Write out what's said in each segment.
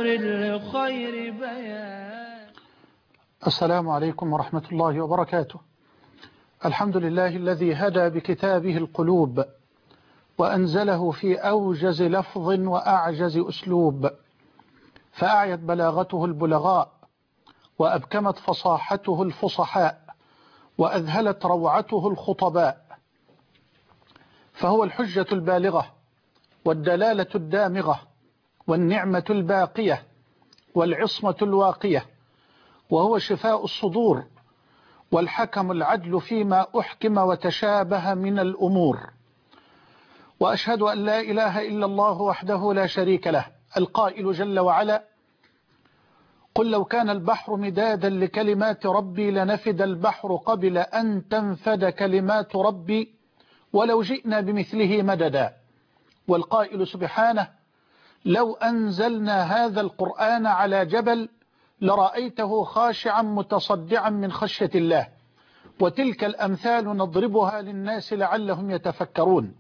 لخير بيان. السلام عليكم ورحمة الله وبركاته. الحمد لله الذي هدى بكتابه القلوب وأنزله في أوجز لفظ وأعجز أسلوب، فأعيت بلاغته البلغاء وأبكمت فصاحته الفصحاء وأذهلت روعته الخطباء، فهو الحجة البالغة والدلالة الدامغة والنعمة الباقية والعصمة الواقية، وهو شفاء الصدور والحكم العدل فيما أحكم وتشابه من الأمور. وأشهد أن لا إله إلا الله وحده لا شريك له، القائل جل وعلا: قل لو كان البحر مدادا لكلمات ربي لنفد البحر قبل أن تنفد كلمات ربي ولو جئنا بمثله مددا. والقائل سبحانه: لو أنزلنا هذا القرآن على جبل لرأيته خاشعا متصدعا من خشية الله. وتلك الأمثال نضربها للناس لعلهم يتفكرون.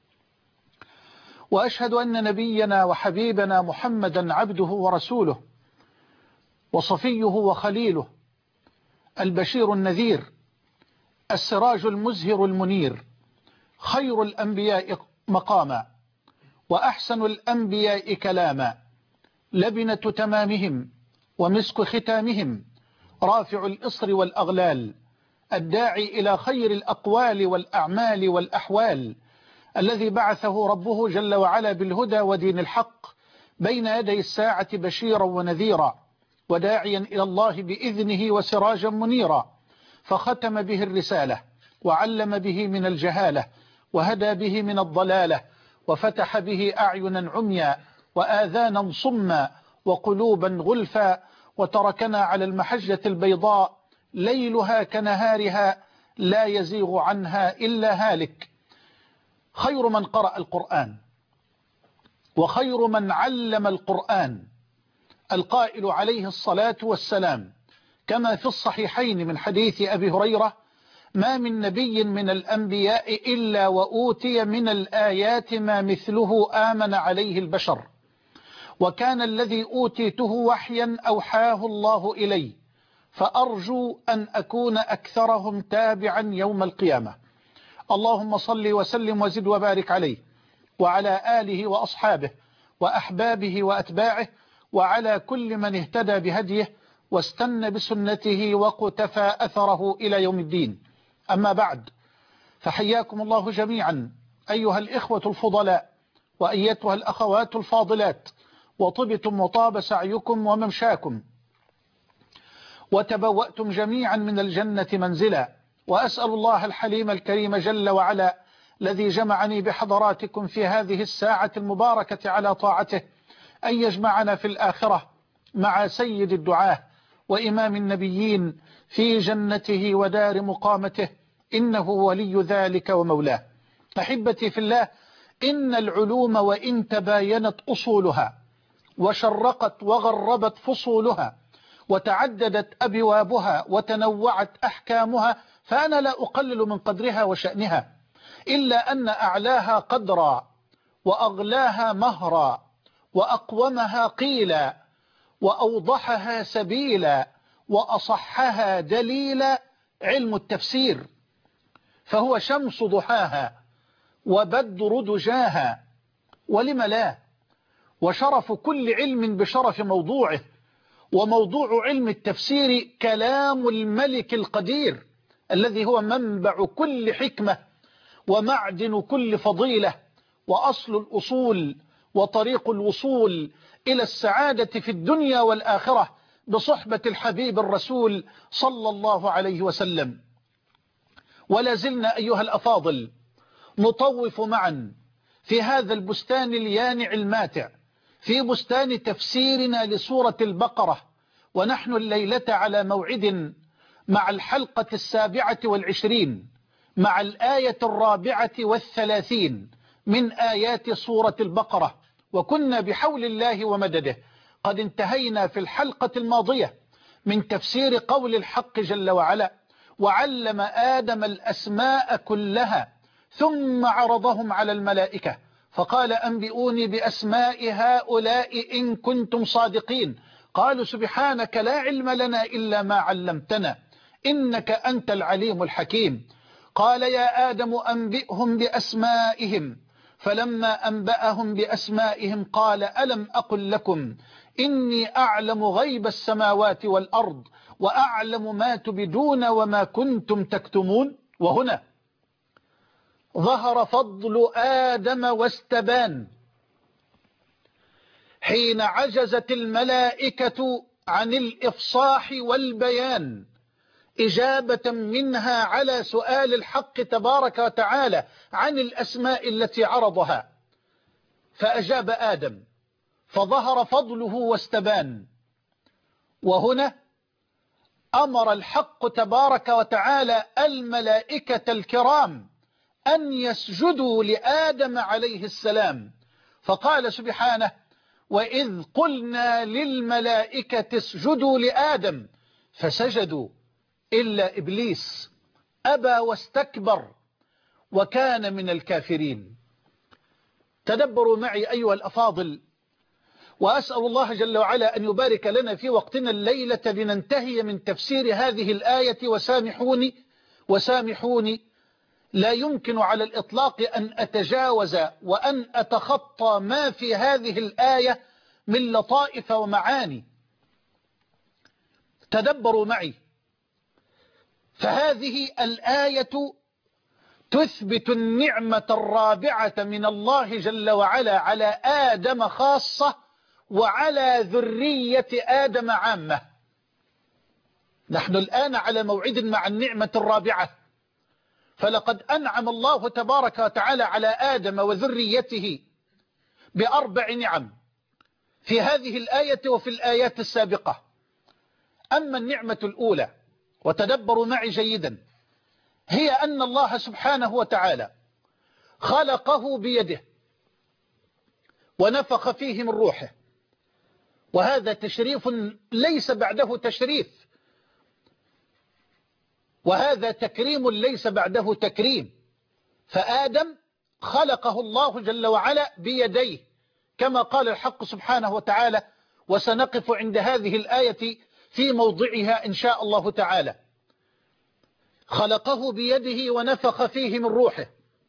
وأشهد أن نبينا وحبيبنا محمدا عبده ورسوله وصفيه وخليله، البشير النذير، السراج المزهر المنير، خير الأنبياء مقاما وأحسن الأنبياء كلاما، لبنة تمامهم ومسك ختامهم، رافع الإصر والأغلال، الداعي إلى خير الأقوال والأعمال والأحوال، الذي بعثه ربه جل وعلا بالهدى ودين الحق بين يدي الساعة بشيرا ونذيرا وداعيا إلى الله بإذنه وسراجا منيرا، فختم به الرسالة وعلم به من الجهالة وهدى به من الضلالة وفتح به أعينا عميا وآذانا صما وقلوبا غلفا، وتركنا على المحجة البيضاء ليلها كنهارها لا يزيغ عنها إلا هالك. خير من قرأ القرآن وخير من علم القرآن، القائل عليه الصلاة والسلام كما في الصحيحين من حديث أبي هريرة: ما من نبي من الأنبياء إلا وأوتي من الآيات ما مثله آمن عليه البشر، وكان الذي أوتيته وحيا أوحاه الله إلي، فأرجو أن أكون أكثرهم تابعا يوم القيامة. اللهم صل وسلم وزد وبارك عليه وعلى آله وأصحابه وأحبابه وأتباعه وعلى كل من اهتدى بهديه واستنى بسنته وقتفى أثره إلى يوم الدين. أما بعد، فحياكم الله جميعا أيها الإخوة الفضلاء وأيتها الأخوات الفاضلات، وطبتم وطاب سعيكم وممشاكم وتبوأتم جميعا من الجنة منزلا. وأسأل الله الحليم الكريم جل وعلا الذي جمعني بحضراتكم في هذه الساعة المباركة على طاعته أن يجمعنا في الآخرة مع سيد الدعاة وإمام النبيين في جنته ودار مقامته، إنه ولي ذلك ومولاه. أحبتي في الله، إن العلوم وإن تباينت أصولها وشرقت وغربت فصولها وتعددت أبوابها وتنوعت أحكامها، فأنا لا أقلل من قدرها وشأنها، إلا أن أعلاها قدرا وأغلاها مهرا وأقومها قيلا وأوضحها سبيلا وأصحها دليلا علم التفسير، فهو شمس ضحاها وبدر دجاها، ولم لا؟ وشرف كل علم بشرف موضوعه، وموضوع علم التفسير كلام الملك القدير الذي هو منبع كل حكمة ومعدن كل فضيلة وأصل الأصول وطريق الوصول إلى السعادة في الدنيا والآخرة بصحبة الحبيب الرسول صلى الله عليه وسلم. ولا زلنا أيها الأفاضل نطوف معا في هذا البستان اليانع الماتع، في بستان تفسيرنا لسورة البقرة، ونحن الليلة على موعد مع الحلقة 27 مع الآية 34 من آيات سورة البقرة. وكنا بحول الله ومدده قد انتهينا في الحلقة الماضية من تفسير قول الحق جل وعلا: وعلم آدم الأسماء كلها ثم عرضهم على الملائكة فقال أنبئوني بأسماء هؤلاء إن كنتم صادقين. قالوا سبحانك لا علم لنا إلا ما علمتنا إنك أنت العليم الحكيم. قال يا آدم أنبئهم بأسمائهم. فلما أنبأهم بأسمائهم قال ألم أقل لكم إني أعلم غيب السماوات والأرض وأعلم ما تبدون وما كنتم تكتمون. وهنا ظهر فضل آدم واستبان حين عجزت الملائكة عن الإفصاح والبيان إجابة منها على سؤال الحق تبارك وتعالى عن الأسماء التي عرضها، فأجاب آدم فظهر فضله واستبان. وهنا أمر الحق تبارك وتعالى الملائكة الكرام أن يسجدوا لآدم عليه السلام، فقال سبحانه وإذ قلنا للملائكة اسجدوا لآدم فسجدوا إلا إبليس أبى واستكبر وكان من الكافرين. تدبروا معي أيها الأفاضل، وأسأل الله جل وعلا أن يبارك لنا في وقتنا الليلة لننتهي من تفسير هذه الآية. وسامحوني لا يمكن على الإطلاق أن أتجاوز وأن أتخطى ما في هذه الآية من لطائف ومعاني. تدبروا معي، فهذه الآية تثبت النعمة الرابعة من الله جل وعلا على آدم خاصة وعلى ذرية آدم عامة. نحن الآن على موعد مع النعمة الرابعة، فلقد أنعم الله تبارك وتعالى على آدم وذريته بأربع نعم في هذه الآية وفي الآيات السابقة. أما النعمة الأولى، وتدبروا معي جيدا، هي أن الله سبحانه وتعالى خلقه بيده ونفخ فيه من روحه، وهذا تشريف ليس بعده تشريف، وهذا تكريم ليس بعده تكريم. فآدم خلقه الله جل وعلا بيديه كما قال الحق سبحانه وتعالى، وسنقف عند هذه الآية في موضعها إن شاء الله تعالى. خلقه بيده ونفخ فيه من روحه.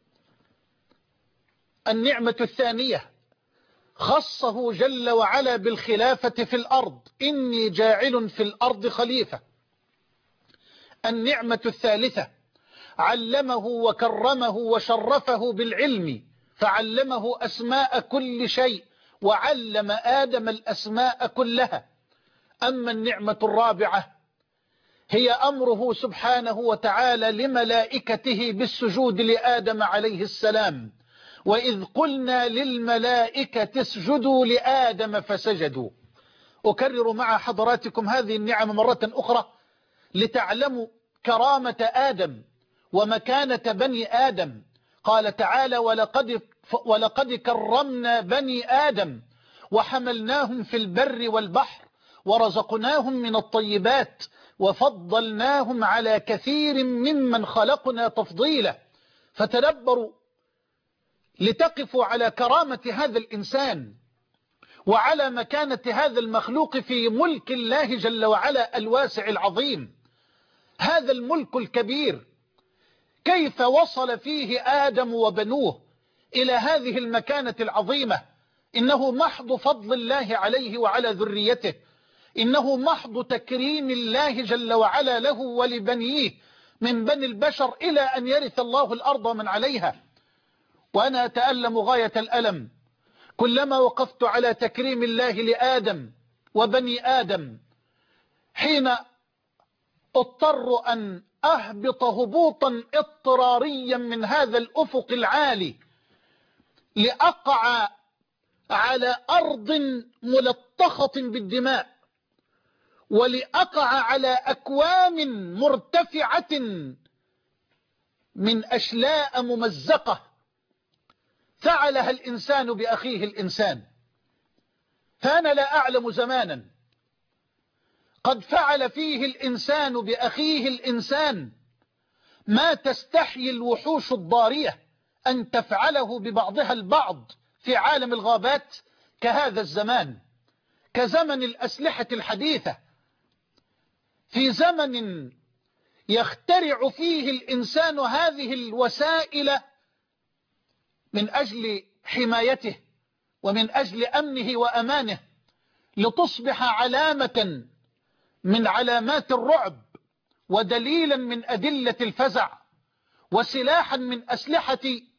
النعمة الثانية خصه جل وعلا بالخلافة في الأرض، إني جاعل في الأرض خليفة. النعمة الثالثة علمه وكرمه وشرفه بالعلم، فعلمه أسماء كل شيء وعلم آدم الأسماء كلها. أما النعمة الرابعة هي أمره سبحانه وتعالى لملائكته بالسجود لآدم عليه السلام، وإذ قلنا للملائكة اسجدوا لآدم فسجدوا. أكرر مع حضراتكم هذه النعم مرة أخرى لتعلموا كرامة آدم ومكانة بني آدم. قال تعالى ولقد كرمنا بني آدم وحملناهم في البر والبحر ورزقناهم من الطيبات وفضلناهم على كثير ممن خلقنا تفضيلا. فتدبروا لتقفوا على كرامة هذا الإنسان وعلى مكانة هذا المخلوق في ملك الله جل وعلا الواسع العظيم. هذا الملك الكبير كيف وصل فيه آدم وبنوه إلى هذه المكانة العظيمة؟ إنه محض فضل الله عليه وعلى ذريته، إنه محض تكريم الله جل وعلا له ولبنيه من بني البشر إلى أن يرث الله الأرض من عليها. وأنا أتألم غاية الألم كلما وقفت على تكريم الله لآدم وبني آدم، حين اضطر أن أهبط هبوطا اضطراريا من هذا الأفق العالي لأقع على أرض ملطخة بالدماء، ولأقع على أكوام مرتفعة من أشلاء ممزقة فعلها الإنسان بأخيه الإنسان. فأنا لا أعلم زمانا قد فعل فيه الإنسان بأخيه الإنسان ما تستحيي الوحوش الضارية أن تفعله ببعضها البعض في عالم الغابات كهذا الزمان، كزمن الأسلحة الحديثة، في زمن يخترع فيه الإنسان هذه الوسائل من أجل حمايته ومن أجل أمنه وأمانه، لتصبح علامة من علامات الرعب، ودليلا من أدلة الفزع، وسلاحا من أسلحة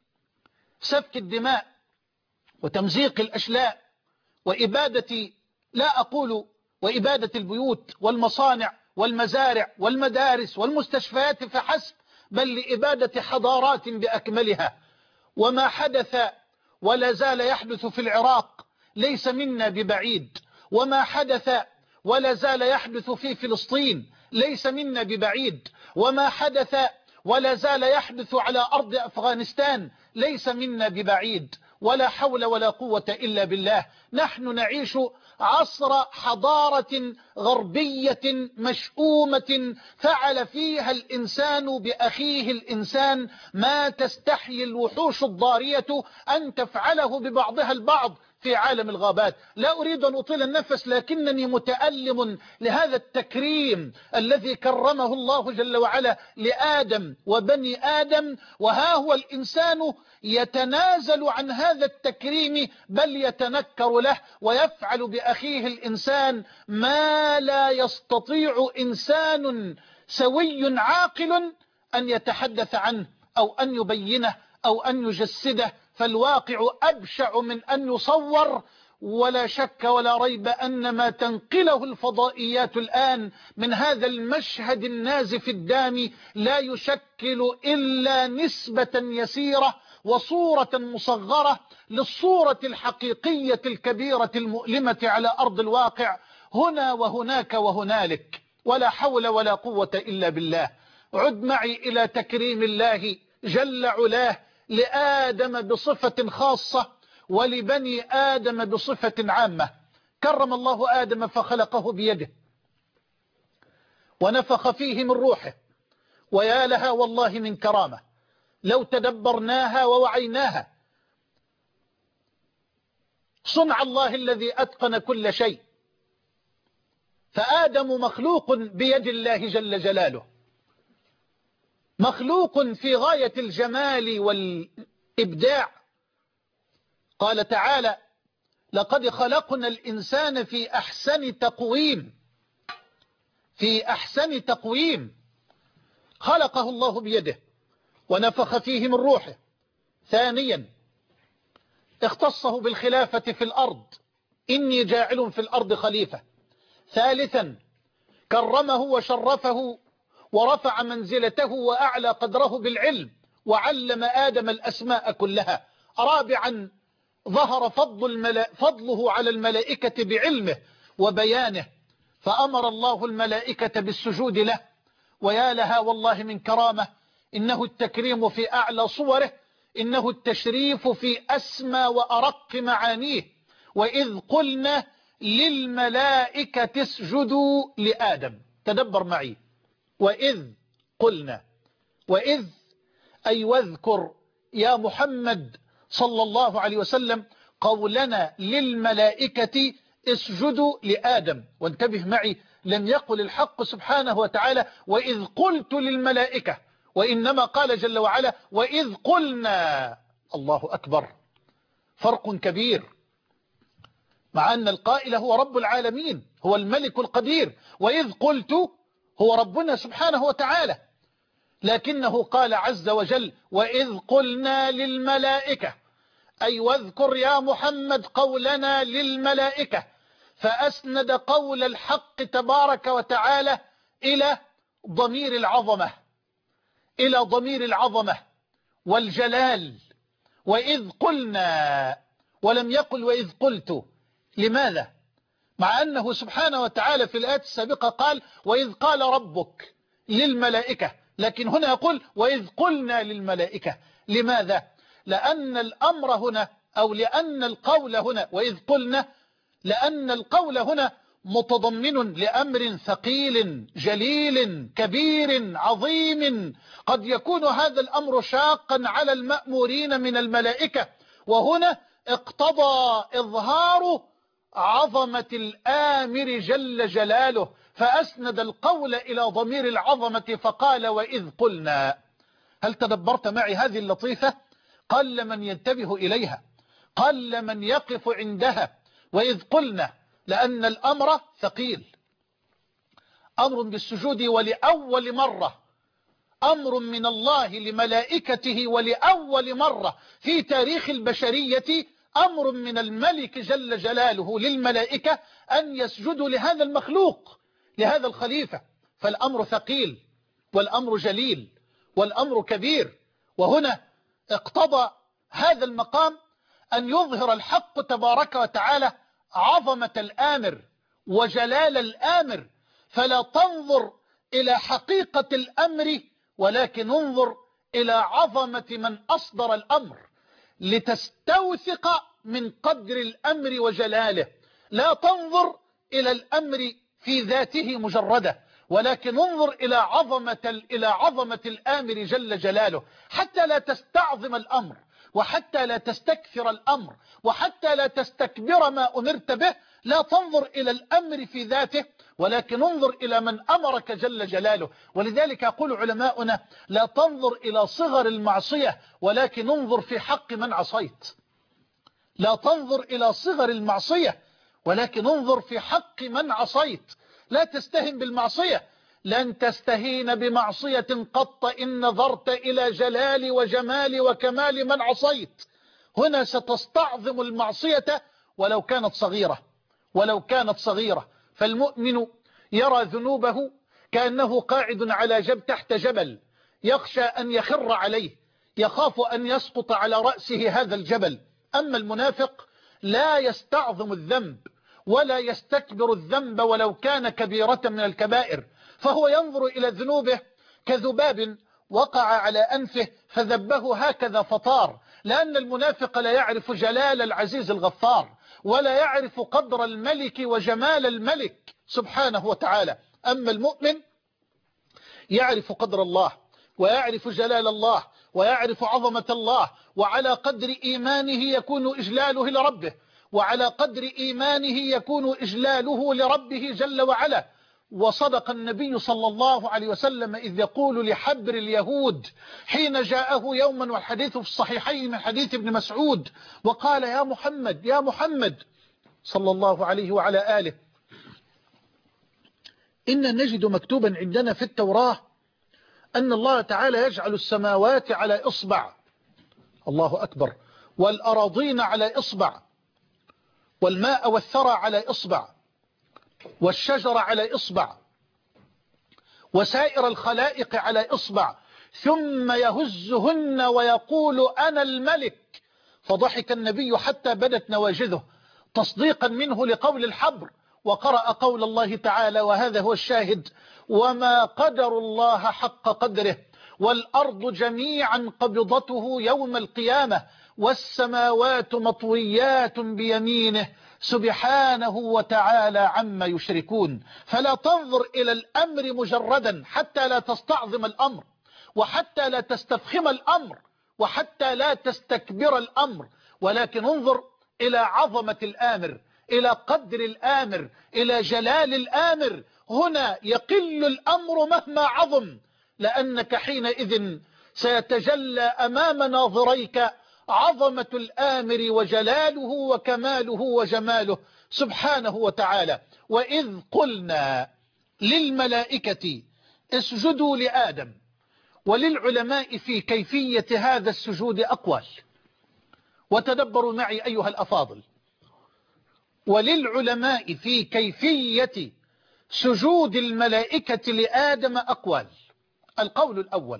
سفك الدماء وتمزيق الأشلاء وإبادة، لا أقول وإبادة البيوت والمصانع والمزارع والمدارس والمستشفيات فحسب، بل لإبادة حضارات بأكملها. وما حدث ولا زال يحدث في العراق ليس منا ببعيد، وما حدث ولا زال يحدث في فلسطين ليس منا ببعيد، وما حدث ولا زال يحدث على أرض أفغانستان ليس منا ببعيد. ولا حول ولا قوة إلا بالله. نحن نعيش عصر حضارة غربية مشؤومة فعل فيها الإنسان بأخيه الإنسان ما تستحيي الوحوش الضارية أن تفعله ببعضها البعض في عالم الغابات. لا أريد أن أطيل النفس، لكنني متألم لهذا التكريم الذي كرمه الله جل وعلا لآدم وبني آدم، وها هو الإنسان يتنازل عن هذا التكريم، بل يتنكر له ويفعل بأخيه الإنسان ما لا يستطيع إنسان سوي عاقل أن يتحدث عنه أو أن يبينه أو أن يجسده. فالواقع أبشع من أن يصور، ولا شك ولا ريب أن ما تنقله الفضائيات الآن من هذا المشهد النازف الدامي لا يشكل إلا نسبة يسيرة وصورة مصغرة للصورة الحقيقية الكبيرة المؤلمة على أرض الواقع هنا وهناك وهنالك. ولا حول ولا قوة إلا بالله. عد معي إلى تكريم الله جل علاه لآدم بصفة خاصة ولبني آدم بصفة عامة. كرم الله آدم فخلقه بيده ونفخ فيه من روحه، ويا لها والله من كرامة لو تدبرناها ووعيناها. صنع الله الذي أتقن كل شيء، فآدم مخلوق بيد الله جل جلاله، مخلوق في غاية الجمال والإبداع. قال تعالى: لقد خلقنا الإنسان في أحسن تقويم. في أحسن تقويم. خلقه الله بيده ونفخ فيه من روحه. ثانيا اختصه بالخلافة في الأرض، إني جاعل في الأرض خليفة. ثالثا كرمه وشرفه ورفع منزلته وأعلى قدره بالعلم، وعلم آدم الأسماء كلها. رابعا ظهر فضله على الملائكة بعلمه وبيانه، فأمر الله الملائكة بالسجود له، ويا لها والله من كرامة. إنه التكريم في أعلى صوره، إنه التشريف في أسمى وأرق معانيه. وإذ قلنا للملائكة اسجدوا لآدم. تدبر معي. وإذ قلنا، وإذ أي واذكر يا محمد صلى الله عليه وسلم قولنا للملائكة اسجدوا لآدم. وانتبه معي، لم يقل الحق سبحانه وتعالى وإذ قلت للملائكة، وإنما قال جل وعلا وإذ قلنا. الله أكبر، فرق كبير. مع أن القائل هو رب العالمين، هو الملك القدير، وإذ قلت هو ربنا سبحانه وتعالى، لكنه قال عز وجل وإذ قلنا للملائكة، أي واذكر يا محمد قولنا للملائكة، فأسند قول الحق تبارك وتعالى إلى ضمير العظمة، إلى ضمير العظمة والجلال. وإذ قلنا، ولم يقل وإذ قلت. لماذا؟ مع أنه سبحانه وتعالى في الآيات السابقة قال وإذ قال ربك للملائكة، لكن هنا يقول وإذ قلنا للملائكة. لماذا؟ لأن الأمر هنا أو لأن القول هنا وإذ قلنا، لأن القول هنا متضمن لأمر ثقيل جليل كبير عظيم، قد يكون هذا الأمر شاقا على المأمورين من الملائكة، وهنا اقتضى إظهار عظمة الآمر جل جلاله، فأسند القول إلى ضمير العظمة فقال وإذ قلنا. هل تدبرت معي هذه اللطيفة؟ قل من ينتبه إليها، قل من يقف عندها. وإذ قلنا، لأن الأمر ثقيل، أمر بالسجود ولأول مرة، أمر من الله لملائكته ولأول مرة في تاريخ البشرية، أمر من الملك جل جلاله للملائكة أن يسجدوا لهذا المخلوق، لهذا الخليفة. فالأمر ثقيل والأمر جليل والأمر كبير. وهنا اقتضى هذا المقام أن يظهر الحق تبارك وتعالى عظمة الآمر وجلال الآمر، فلا تنظر إلى حقيقة الأمر ولكن انظر إلى عظمة من أصدر الأمر لتستوثق من قدر الأمر وجلاله. لا تنظر إلى الأمر في ذاته مجردة، ولكن انظر إلى عظمة الآمر جل جلاله، حتى لا تستعظم الأمر، وحتى لا تستكثر الأمر، وحتى لا تستكبر ما أمرت به. لا تنظر إلى الأمر في ذاته، ولكن انظر إلى من أمرك جل جلاله. ولذلك يقول علماؤنا: لا تنظر إلى صغر المعصية، ولكن انظر في حق من عصيت. لا تنظر إلى صغر المعصية، ولكن انظر في حق من عصيت. لا تستهن بالمعصية، لن تستهين بمعصية قط إن نظرت إلى جلال وجمال وكمال من عصيت. هنا ستستعظم المعصية ولو كانت صغيرة، ولو كانت صغيرة. فالمؤمن يرى ذنوبه كأنه قاعد على تحت جبل، يخشى أن يخر عليه، يخاف أن يسقط على رأسه هذا الجبل. أما المنافق لا يستعظم الذنب ولا يستكبر الذنب ولو كان كبيرة من الكبائر، فهو ينظر إلى ذنوبه كذباب وقع على أنفه فذبه هكذا فطار، لأن المنافق لا يعرف جلال العزيز الغفار، ولا يعرف قدر الملك وجمال الملك سبحانه وتعالى. أما المؤمن يعرف قدر الله، ويعرف جلال الله، ويعرف عظمة الله، وعلى قدر إيمانه يكون إجلاله لربه، وعلى قدر إيمانه يكون إجلاله لربه جل وعلا. وصدق النبي صلى الله عليه وسلم إذ يقول لحبر اليهود حين جاءه يوما، والحديث في الصحيحين من حديث ابن مسعود، وقال: يا محمد يا محمد صلى الله عليه وعلى آله، إن نجد مكتوبا عندنا في التوراة أن الله تعالى يجعل السماوات على إصبع، الله أكبر، والأراضين على إصبع، والماء والثرى على إصبع، والشجر على إصبع، وسائر الخلائق على إصبع، ثم يهزهن ويقول أنا الملك. فضحك النبي حتى بدت نواجذه تصديقا منه لقول الحبر، وقرأ قول الله تعالى، وهذا هو الشاهد: وما قدر الله حق قدره، والأرض جميعا قبضته يوم القيامة، والسماوات مطويات بيمينه سبحانه وتعالى عما يشركون. فلا تنظر إلى الأمر مجردا حتى لا تستعظم الأمر، وحتى لا تستفخم الأمر، وحتى لا تستكبر الأمر، ولكن انظر إلى عظمة الآمر، إلى قدر الآمر، إلى جلال الآمر. هنا يقل الأمر مهما عظم، لأنك حينئذ سيتجلى أمام ناظريك عظمة الآمر وجلاله وكماله وجماله سبحانه وتعالى. وإذ قلنا للملائكة اسجدوا لآدم. وللعلماء في كيفية هذا السجود أقوال، وتدبروا معي أيها الأفاضل. وللعلماء في كيفية سجود الملائكة لآدم أقوال. القول الأول: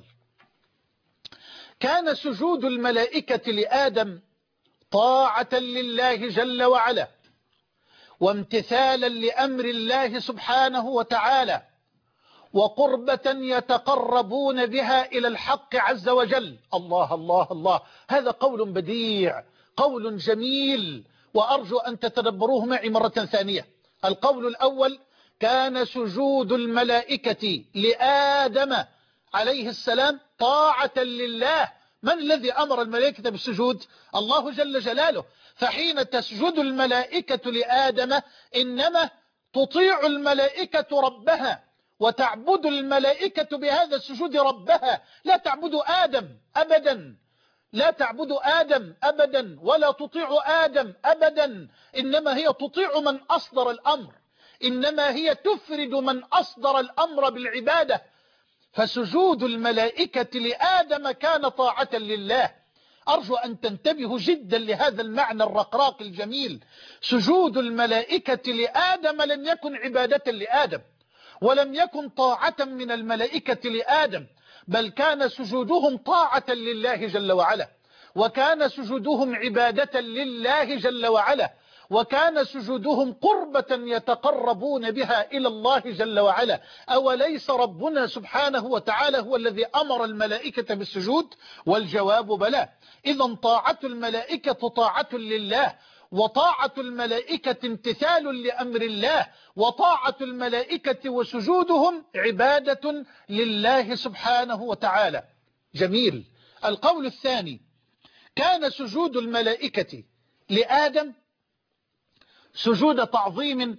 كان سجود الملائكة لآدم طاعة لله جل وعلا، وامتثالا لأمر الله سبحانه وتعالى، وقربة يتقربون بها إلى الحق عز وجل. الله الله الله، هذا قول بديع، قول جميل، وأرجو أن تتدبروه معي مرة ثانية. القول الأول: كان سجود الملائكة لآدم عليه السلام طاعة لله. من الذي أمر الملائكة بالسجود؟ الله جل جلاله. فحين تسجد الملائكة لآدم إنما تطيع الملائكة ربها، وتعبد الملائكة بهذا السجود ربها، لا تعبد آدم أبدا، لا تعبد آدم أبدا، ولا تطيع آدم أبدا، إنما هي تطيع من أصدر الأمر، إنما هي تفرد من أصدر الأمر بالعبادة. فسجود الملائكة لآدم كان طاعة لله. أرجو أن تنتبهوا جدا لهذا المعنى الرقراق الجميل. سجود الملائكة لآدم لم يكن عبادة لآدم، ولم يكن طاعة من الملائكة لآدم، بل كان سجودهم طاعة لله جل وعلا، وكان سجودهم عبادة لله جل وعلا، وكان سجودهم قربة يتقربون بها إلى الله جل وعلا. أوليس ربنا سبحانه وتعالى هو الذي أمر الملائكة بالسجود؟ والجواب بلى. إذا طاعة الملائكة طاعة لله، وطاعة الملائكة امتثال لأمر الله، وطاعة الملائكة وسجودهم عبادة لله سبحانه وتعالى. جميل. القول الثاني: كان سجود الملائكة لآدم سجود تعظيم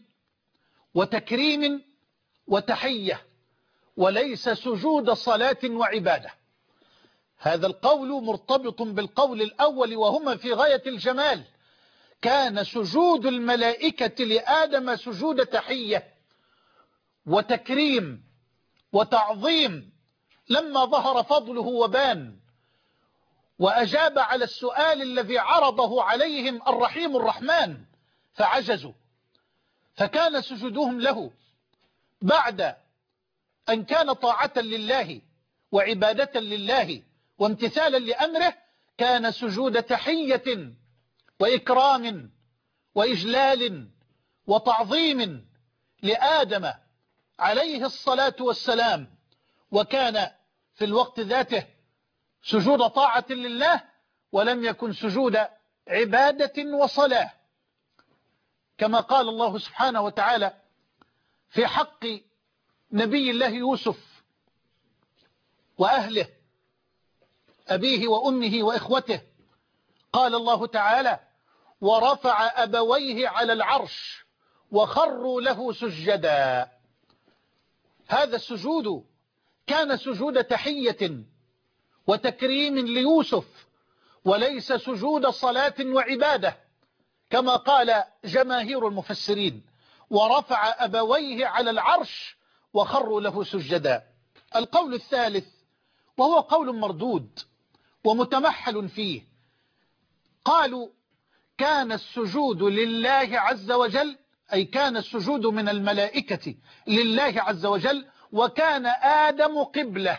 وتكريم وتحية، وليس سجود صلاة وعبادة. هذا القول مرتبط بالقول الأول وهما في غاية الجمال. كان سجود الملائكة لآدم سجود تحية وتكريم وتعظيم، لما ظهر فضله وبان وأجاب على السؤال الذي عرضه عليهم الرحيم الرحمن فعجزوا، فكان سجودهم له بعد أن كان طاعة لله وعبادة لله وامتثالا لأمره، كان سجود تحية وإكرام وإجلال وتعظيم لآدم عليه الصلاة والسلام، وكان في الوقت ذاته سجود طاعة لله، ولم يكن سجود عبادة وصلاة، كما قال الله سبحانه وتعالى في حق نبي الله يوسف وأهله، أبيه وأمه وإخوته. قال الله تعالى: ورفع أبويه على العرش وخروا له سجدا. هذا السجود كان سجود تحية وتكريم ليوسف، وليس سجود صلاة وعبادة، كما قال جماهير المفسرين: ورفع أبويه على العرش وخروا له سجدا. القول الثالث وهو قول مردود ومتمحل فيه، قالوا: كان السجود لله عز وجل، أي كان السجود من الملائكة لله عز وجل، وكان آدم قبلة،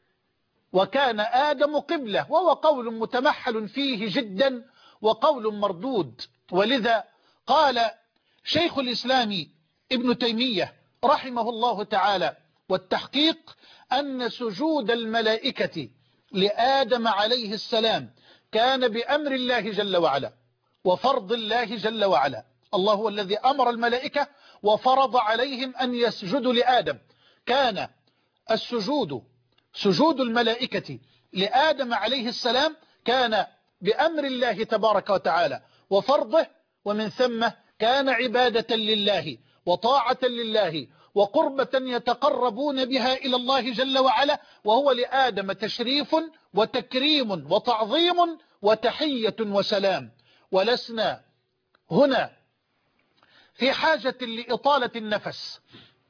وكان آدم قبلة، وهو قول متمحل فيه جدا وقول مردود. ولذا قال شيخ الإسلام ابن تيمية رحمه الله تعالى: والتحقيق أن سجود الملائكة لآدم عليه السلام كان بأمر الله جل وعلا وفرض الله جل وعلا. الله هو الذي أمر الملائكة وفرض عليهم أن يسجدوا لآدم. كان السجود سجود الملائكة لآدم عليه السلام كان بأمر الله تبارك وتعالى وفرضه، ومن ثم كان عبادة لله وطاعة لله وقربة يتقربون بها إلى الله جل وعلا، وهو لآدم تشريف وتكريم وتعظيم وتحية وسلام. ولسنا هنا في حاجة لإطالة النفس،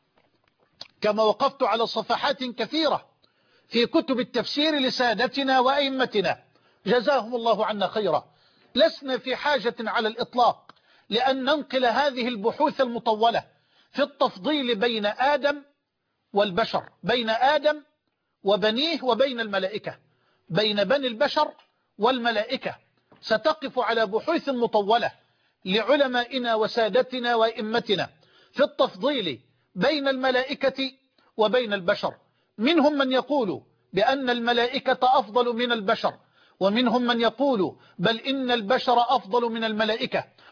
كما وقفت على صفحات كثيرة في كتب التفسير لسادتنا وأئمتنا جزاهم الله عنا خيرا. لسنا في حاجة على الإطلاق لأن ننقل هذه البحوث المطولة في التفضيل بين آدم والبشر، بين آدم وبنيه وبين الملائكة، بين بني البشر والملائكة. ستقف على بحوث مطولة لعلمائنا وسادتنا وأئمتنا في التفضيل بين الملائكة وبين البشر. منهم من يقول بأن الملائكة أفضل من البشر، ومنهم من يقول بل إن البشر أفضل من الملائكة،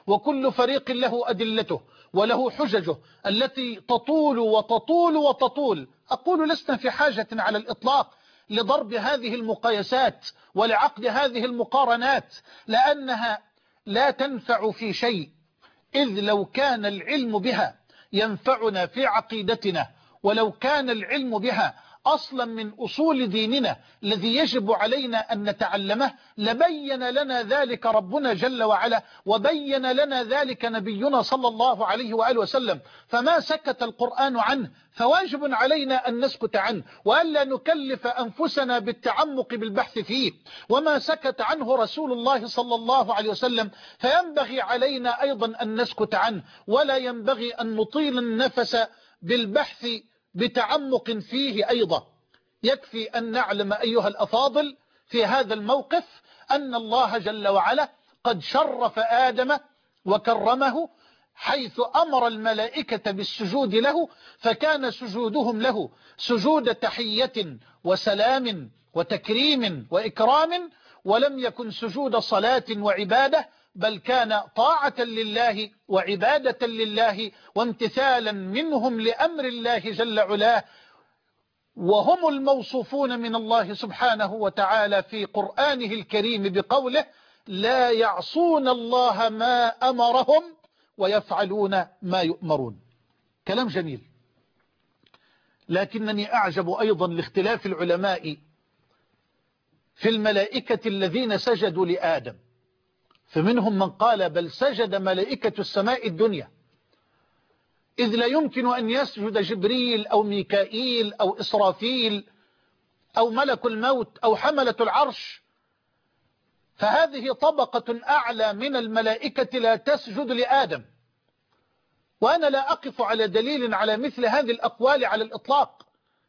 وكل فريق له أدلته وله حججه التي تطول وتطول وتطول. أقول لسنا في حاجة على الإطلاق لضرب هذه المقايسات ولعقد هذه المقارنات، لأنها لا تنفع في شيء، إذ لو كان العلم بها ينفعنا في عقيدتنا، ولو كان العلم بها أصلا من أصول ديننا الذي يجب علينا أن نتعلمه لبين لنا ذلك ربنا جل وعلا، وبين لنا ذلك نبينا صلى الله عليه وآله وسلم. فما سكت القرآن عنه فواجب علينا أن نسكت عنه، وألا نكلف أنفسنا بالتعمق بالبحث فيه. وما سكت عنه رسول الله صلى الله عليه وسلم فينبغي علينا أيضا أن نسكت عنه، ولا ينبغي أن نطيل النفس بالبحث بتعمق فيه أيضا. يكفي أن نعلم أيها الأفاضل في هذا الموقف أن الله جل وعلا قد شرف آدم وكرمه، حيث أمر الملائكة بالسجود له، فكان سجودهم له سجود تحية وسلام وتكريم وإكرام، ولم يكن سجود صلاة وعبادة، بل كان طاعة لله وعبادة لله وامتثالا منهم لأمر الله جل علاه. وهم الموصوفون من الله سبحانه وتعالى في قرآنه الكريم بقوله: لا يعصون الله ما أمرهم ويفعلون ما يؤمرون. كلام جميل، لكنني أعجب أيضا لاختلاف العلماء في الملائكة الذين سجدوا لآدم، فمنهم من قال بل سجد ملائكة السماء الدنيا، إذ لا يمكن أن يسجد جبريل أو ميكائيل أو إسرافيل أو ملك الموت أو حملة العرش، فهذه طبقة أعلى من الملائكة لا تسجد لآدم. وأنا لا أقف على دليل على مثل هذه الأقوال على الإطلاق.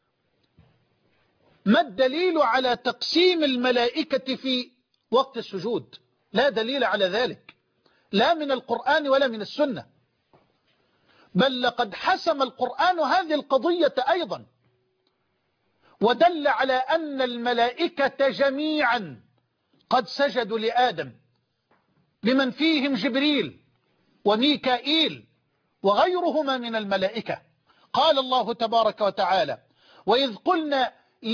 ما الدليل على تقسيم الملائكة في وقت السجود؟ لا دليل على ذلك، لا من القرآن ولا من السنة، بل لقد حسم القرآن هذه القضية أيضا، ودل على أن الملائكة جميعا قد سجدوا لآدم، بمن فيهم جبريل وميكائيل وغيرهما من الملائكة. قال الله تبارك وتعالى: وإذ قلنا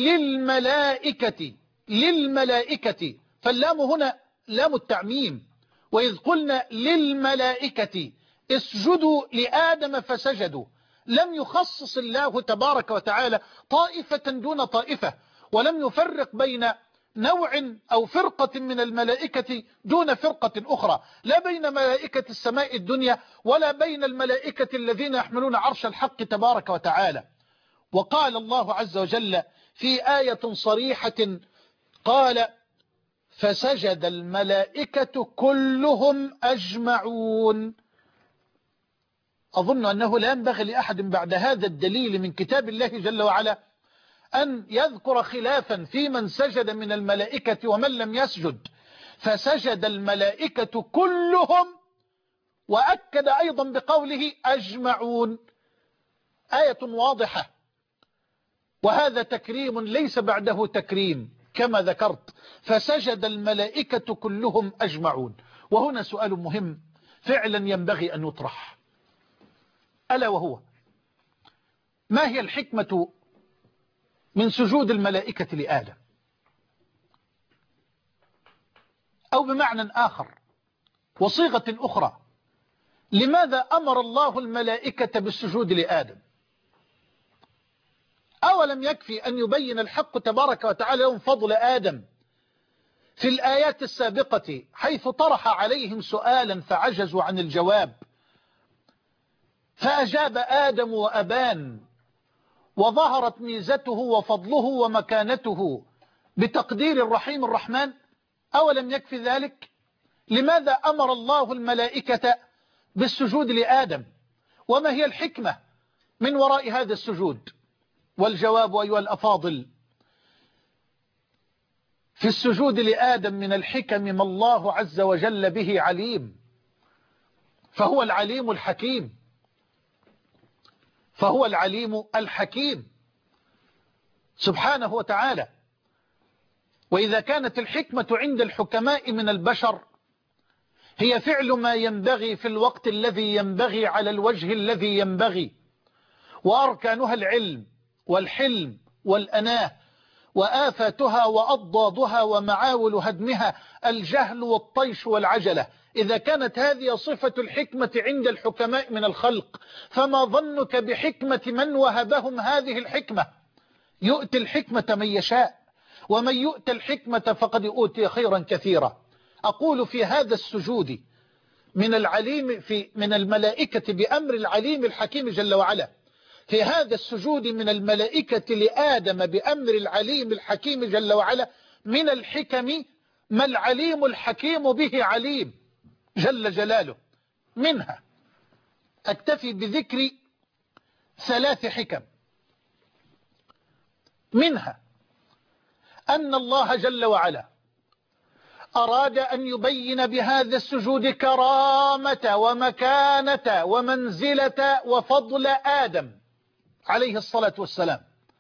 للملائكة، فاللام هنا لام التعميم، وإذ قلنا للملائكة اسجدوا لآدم فسجدوا. لم يخصص الله تبارك وتعالى طائفة دون طائفة، ولم يفرق بين نوع أو فرقة من الملائكة دون فرقة أخرى، لا بين ملائكة السماء الدنيا ولا بين الملائكة الذين يحملون عرش الحق تبارك وتعالى. وقال الله عز وجل في آية صريحة قال: فسجد الملائكة كلهم أجمعون. أظن أنه لا ينبغي لأحد بعد هذا الدليل من كتاب الله جل وعلا أن يذكر خلافا في من سجد من الملائكة ومن لم يسجد. فسجد الملائكة كلهم، وأكد أيضا بقوله أجمعون. آية واضحة، وهذا تكريم ليس بعده تكريم كما ذكرت. فسجد الملائكة كلهم أجمعون. وهنا سؤال مهم فعلا ينبغي أن يطرح، ألا وهو: ما هي الحكمة من سجود الملائكة لآدم؟ أو بمعنى آخر وصيغة أخرى، لماذا أمر الله الملائكة بالسجود لآدم؟ أولم يكفي أن يبين الحق تبارك وتعالى لهم فضل آدم في الآيات السابقة، حيث طرح عليهم سؤالا فعجزوا عن الجواب، فأجاب آدم وأبان، وظهرت ميزته وفضله ومكانته بتقدير الرحيم الرحمن؟ أولم يكفي ذلك؟ لماذا أمر الله الملائكة بالسجود لآدم؟ وما هي الحكمة من وراء هذا السجود؟ والجواب أيها الأفاضل: في السجود لآدم من الحكم ما الله عز وجل به عليم، فهو العليم الحكيم، فهو العليم الحكيم سبحانه وتعالى. وإذا كانت الحكمة عند الحكماء من البشر، هي فعل ما ينبغي في الوقت الذي ينبغي على الوجه الذي ينبغي، وأركانها العلم والحلم والأناه، وآفاتها وأضدادها ومعاول هدمها الجهل والطيش والعجلة. إذا كانت هذه صفة الحكمة عند الحكماء من الخلق، فما ظنك بحكمة من وهبهم هذه الحكمة؟ يؤتي الحكمة من يشاء، ومن يؤتى الحكمة فقد أوتي خيرا كثيرا. أقول في هذا السجود من الملائكة بأمر العليم الحكيم جل وعلا، في هذا السجود من الملائكة لآدم بأمر العليم الحكيم جل وعلا من الحكم ما العليم الحكيم به عليم جل جلاله. منها أكتفي بذكر 3 حكم. منها أن الله جل وعلا أراد أن يبين بهذا السجود كرامة ومكانة ومنزلة وفضل آدم عليه الصلاة والسلام.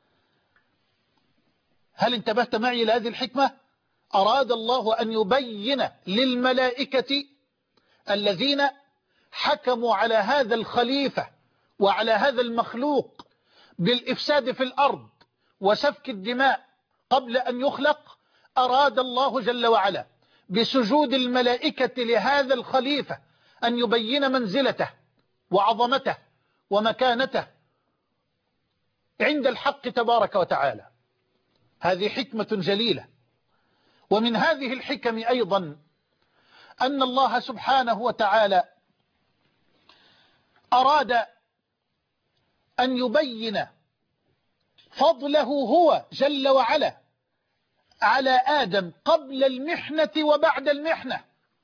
هل انتبهت معي إلى هذه الحكمة؟ أراد الله أن يبين للملائكة الذين حكموا على هذا الخليفة وعلى هذا المخلوق بالإفساد في الأرض وسفك الدماء قبل أن يخلق، أراد الله جل وعلا بسجود الملائكة لهذا الخليفة أن يبين منزلته وعظمته ومكانته عند الحق تبارك وتعالى. هذه حكمة جليلة. ومن هذه الحكم أيضا أن الله سبحانه وتعالى أراد أن يبين فضله هو جل وعلا على آدم قبل المحنة وبعد المحنة.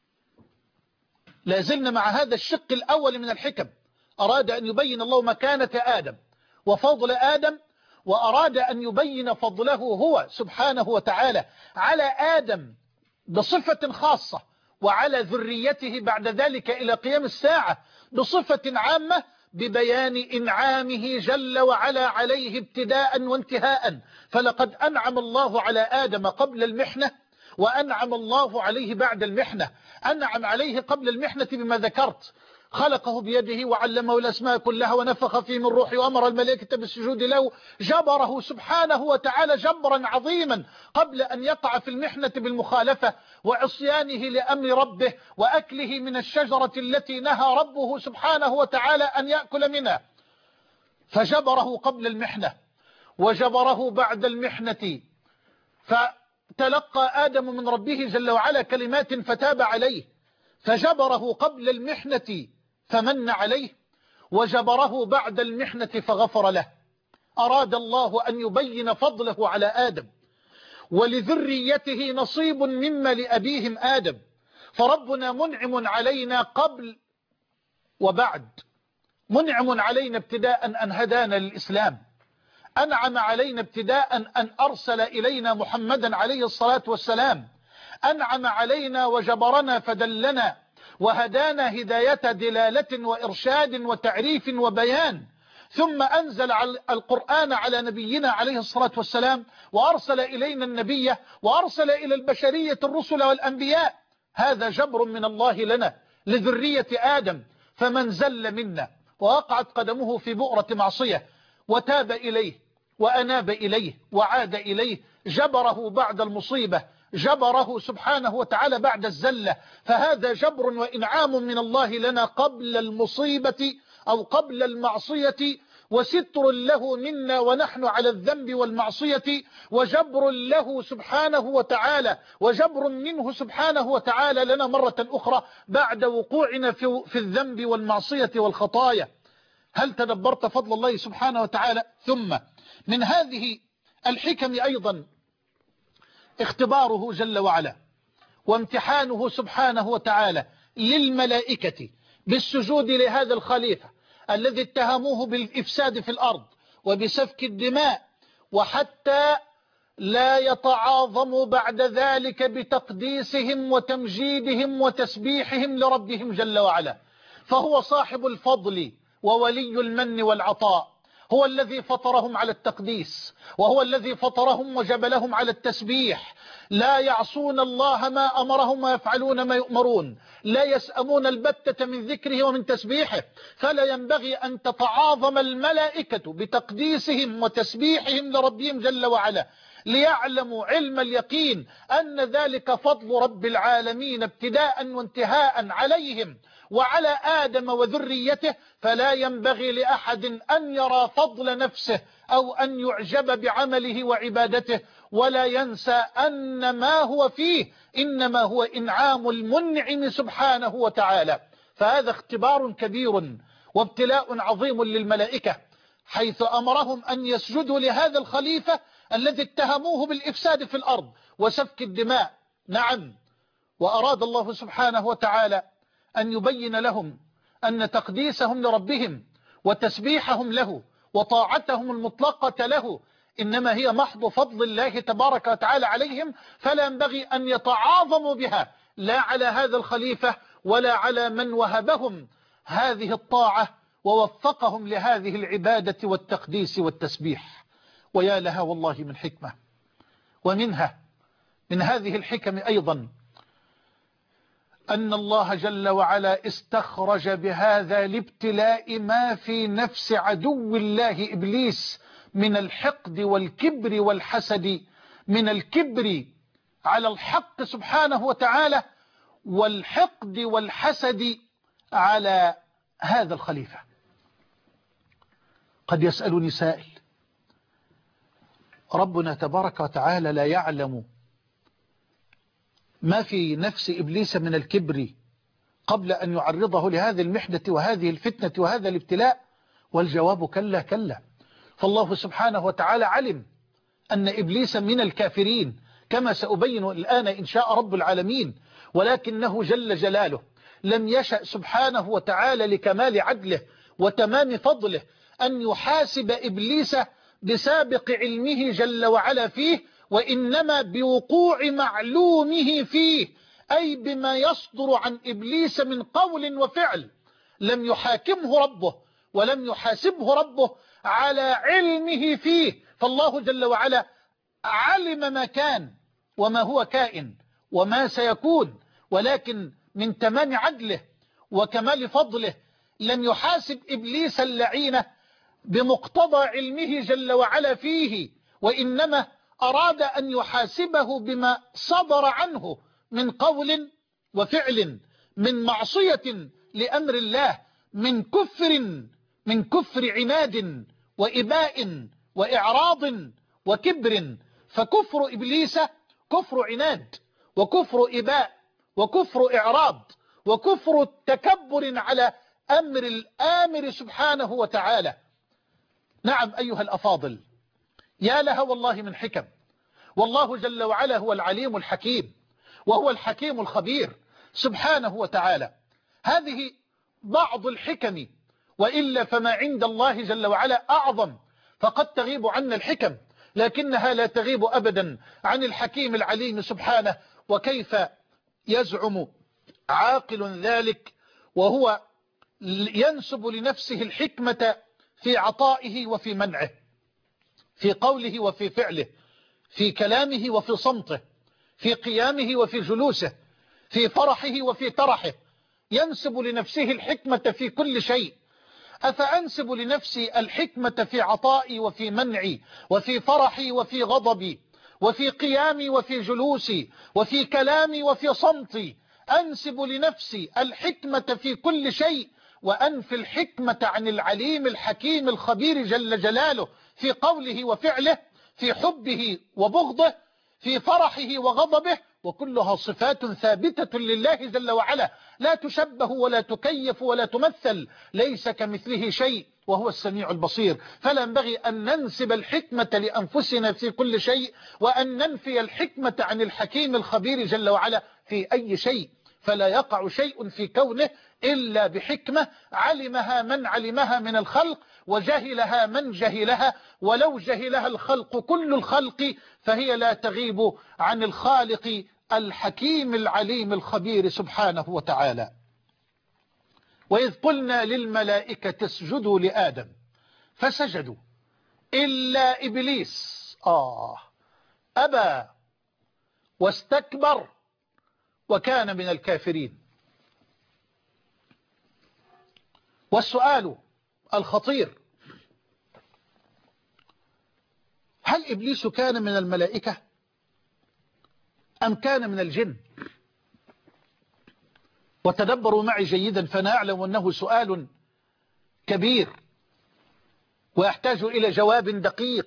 لازلنا مع هذا الشق الأول من الحكم. أراد أن يبين الله مكانة آدم وفضل آدم، وأراد أن يبين فضله هو سبحانه وتعالى على آدم بصفة خاصة، وعلى ذريته بعد ذلك إلى قيام الساعة بصفة عامة، ببيان إنعامه جل وعلا عليه ابتداء وانتهاء. فلقد أنعم الله على آدم قبل المحنة، وأنعم الله عليه بعد المحنة. أنعم عليه قبل المحنة بما ذكرت، خلقه بيده وعلمه الأسماء كلها ونفخ فيه من روحه وأمر الملائكة بالسجود له. جبره سبحانه وتعالى جبرا عظيما قبل أن يقع في المحنة بالمخالفة وعصيانه لأمر ربه وأكله من الشجرة التي نهى ربه سبحانه وتعالى أن يأكل منها. فجبره قبل المحنة وجبره بعد المحنة، فتلقى آدم من ربه جل وعلا كلمات فتاب عليه، فجبره قبل المحنة فمن عليه، وجبره بعد المحنة فغفر له. أراد الله أن يبين فضله على آدم، ولذريته نصيب مما لأبيهم آدم. فربنا منعم علينا قبل وبعد. منعم علينا ابتداء أن هدانا للإسلام، أنعم علينا ابتداء أن أرسل إلينا محمدا عليه الصلاة والسلام، أنعم علينا وجبرنا فدلنا وهدانا هداية دلالة وإرشاد وتعريف وبيان، ثم أنزل القرآن على نبينا عليه الصلاة والسلام، وأرسل إلينا النبي، وأرسل إلى البشرية الرسل والأنبياء. هذا جبر من الله لنا لذرية آدم. فمن زل منا ووقعت قدمه في بؤرة معصية وتاب إليه وأناب إليه وعاد إليه، جبره بعد المصيبة، جبره سبحانه وتعالى بعد الزلة. فهذا جبر وإنعام من الله لنا قبل المصيبة أو قبل المعصية، وستر له منا ونحن على الذنب والمعصية، وجبر له سبحانه وتعالى، وجبر منه سبحانه وتعالى لنا مرة أخرى بعد وقوعنا في الذنب والمعصية والخطايا. هل تدبرت فضل الله سبحانه وتعالى؟ ثم من هذه الحكم أيضا اختباره جل وعلا وامتحانه سبحانه وتعالى للملائكة بالسجود لهذا الخليفة الذي اتهموه بالإفساد في الأرض وبسفك الدماء، وحتى لا يتعاظموا بعد ذلك بتقديسهم وتمجيدهم وتسبيحهم لربهم جل وعلا. فهو صاحب الفضل وولي المن والعطاء، هو الذي فطرهم على التقديس، وهو الذي فطرهم وجبلهم على التسبيح. لا يعصون الله ما أمرهم ويفعلون ما يؤمرون، لا يسأمون البتة من ذكره ومن تسبيحه. فلا ينبغي أن تتعاظم الملائكة بتقديسهم وتسبيحهم لربهم جل وعلا، ليعلموا علم اليقين أن ذلك فضل رب العالمين ابتداء وانتهاء عليهم وعلى آدم وذريته. فلا ينبغي لأحد أن يرى فضل نفسه أو أن يعجب بعمله وعبادته، ولا ينسى أن ما هو فيه إنما هو إنعام المنعم سبحانه وتعالى. فهذا اختبار كبير وابتلاء عظيم للملائكة، حيث أمرهم أن يسجدوا لهذا الخليفة الذي اتهموه بالإفساد في الأرض وسفك الدماء. نعم، وأراد الله سبحانه وتعالى أن يبين لهم أن تقديسهم لربهم وتسبيحهم له وطاعتهم المطلقة له إنما هي محض فضل الله تبارك وتعالى عليهم، فلا ينبغي أن يتعاظموا بها لا على هذا الخليفة ولا على من وهبهم هذه الطاعة ووفقهم لهذه العبادة والتقديس والتسبيح. ويا لها والله من حكمة. ومنها من هذه الحكم أيضا أن الله جل وعلا استخرج بهذا الابتلاء ما في نفس عدو الله إبليس من الحقد والكبر والحسد، من الكبر على الحق سبحانه وتعالى والحقد والحسد على هذا الخليفة. قد يسألني سائل: ربنا تبارك وتعالى لا يعلم ما في نفس إبليس من الكبر قبل أن يعرضه لهذه المحنة وهذه الفتنة وهذا الابتلاء؟ والجواب كلا كلا. فالله سبحانه وتعالى علم أن إبليس من الكافرين كما سأبين الآن إن شاء رب العالمين، ولكنه جل جلاله لم يشأ سبحانه وتعالى لكمال عدله وتمام فضله أن يحاسب إبليس بسابق علمه جل وعلا فيه، وإنما بوقوع معلومه فيه، أي بما يصدر عن إبليس من قول وفعل. لم يحاكمه ربه ولم يحاسبه ربه على علمه فيه، فالله جل وعلا علم ما كان وما هو كائن وما سيكون، ولكن من تمام عدله وكمال فضله لم يحاسب إبليس اللعين بمقتضى علمه جل وعلا فيه، وإنما أراد أن يحاسبه بما صدر عنه من قول وفعل، من معصية لأمر الله، من كفر عناد وإباء وإعراض وكبر. فكفر إبليس كفر عناد وكفر إباء وكفر إعراض وكفر تكبر على أمر الآمر سبحانه وتعالى. نعم أيها الأفاضل، يا لها والله من حكم. والله جل وعلا هو العليم الحكيم وهو الحكيم الخبير سبحانه وتعالى. هذه بعض الحكم، وإلا فما عند الله جل وعلا أعظم. فقد تغيب عنا الحكم لكنها لا تغيب أبدا عن الحكيم العليم سبحانه. وكيف يزعم عاقل ذلك وهو ينسب لنفسه الحكمة في عطائه وفي منعه، في قوله وفي فعله، في كلامه وفي صمته، في قيامه وفي جلوسه، في فرحه وفي ترحه، ينسب لنفسه الحكمة في كل شيء. أفأنسب لنفسي الحكمة في عطائي وفي منعي وفي فرحي وفي غضبي وفي قيامي وفي جلوسي وفي كلامي وفي صمتي؟ أنسب لنفسي الحكمة في كل شيء وأنفي الحكمة عن العليم الحكيم الخبير جل جلاله في قوله وفعله، في حبه وبغضه، في فرحه وغضبه، وكلها صفات ثابتة لله جل وعلا لا تشبه ولا تكيف ولا تمثل، ليس كمثله شيء وهو السميع البصير. فلا ينبغي أن ننسب الحكمة لأنفسنا في كل شيء وأن ننفي الحكمة عن الحكيم الخبير جل وعلا في أي شيء. فلا يقع شيء في كونه إلا بحكمة علمها من علمها من الخلق وجهلها من جهلها، ولو جهلها الخلق كل الخلق فهي لا تغيب عن الخالق الحكيم العليم الخبير سبحانه وتعالى. وإذ قلنا للملائكة اسجدوا لآدم فسجدوا إلا إبليس أبى واستكبر وكان من الكافرين. والسؤال الخطير: هل إبليس كان من الملائكة أم كان من الجن؟ وتدبروا معي جيدا فنعلم أنه سؤال كبير ويحتاج إلى جواب دقيق.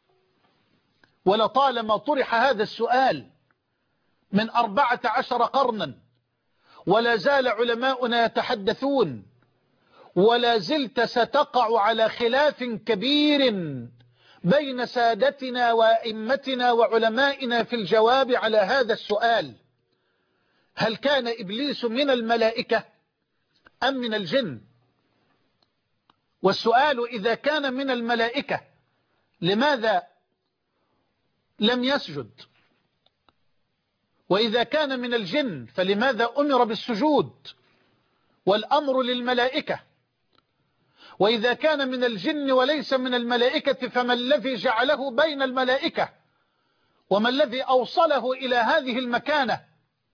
ولطالما طرح هذا السؤال من 14 قرنا ولا زال علماؤنا يتحدثون، ولا زلت ستقع على خلاف كبير بين سادتنا وأئمتنا وعلمائنا في الجواب على هذا السؤال: هل كان إبليس من الملائكة أم من الجن؟ والسؤال: إذا كان من الملائكة لماذا لم يسجد؟ وإذا كان من الجن فلماذا أمر بالسجود والأمر للملائكة؟ وإذا كان من الجن وليس من الملائكة فما الذي جعله بين الملائكة؟ وما الذي أوصله إلى هذه المكانة؟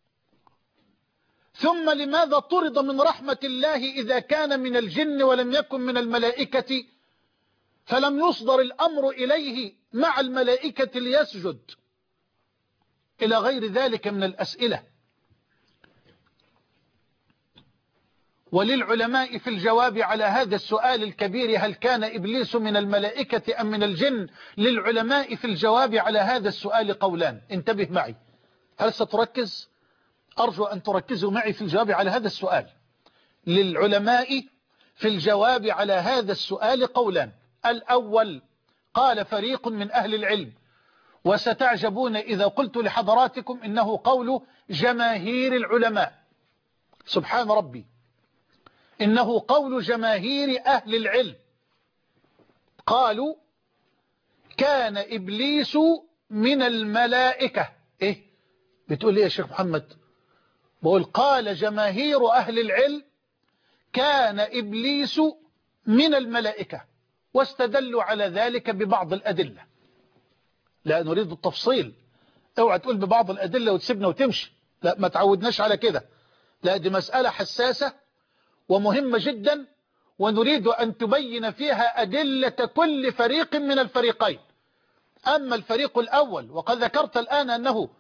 ثم لماذا طرد من رحمة الله إذا كان من الجن ولم يكن من الملائكة، فلم يصدر الأمر إليه مع الملائكة ليسجد؟ إلى غير ذلك من الأسئلة. وللعلماء في الجواب على هذا السؤال الكبير: هل كان إبليس من الملائكة أم من الجن؟ للعلماء في الجواب على هذا السؤال قولان. انتبه معي، هل ستركز؟ أرجو أن تركزوا معي في الجواب على هذا السؤال. للعلماء في الجواب على هذا السؤال قولان. الأول: قال فريق من أهل العلم، وستعجبون إذا قلت لحضراتكم إنه قول جماهير العلماء، سبحان ربي، إنه قول جماهير أهل العلم، قالوا كان إبليس من الملائكة. إيه بتقول إيه يا شيخ محمد؟ بقول قال جماهير أهل العلم كان إبليس من الملائكة، واستدلوا على ذلك ببعض الأدلة. لا نريد التفصيل، اوعى تقول ببعض الأدلة وتسيبنا وتمشي، لا ما تعودناش على كده، لا دي مسألة حساسة ومهمة جدا، ونريد أن تبين فيها أدلة كل فريق من الفريقين. أما الفريق الأول وقد ذكرت الآن أنهم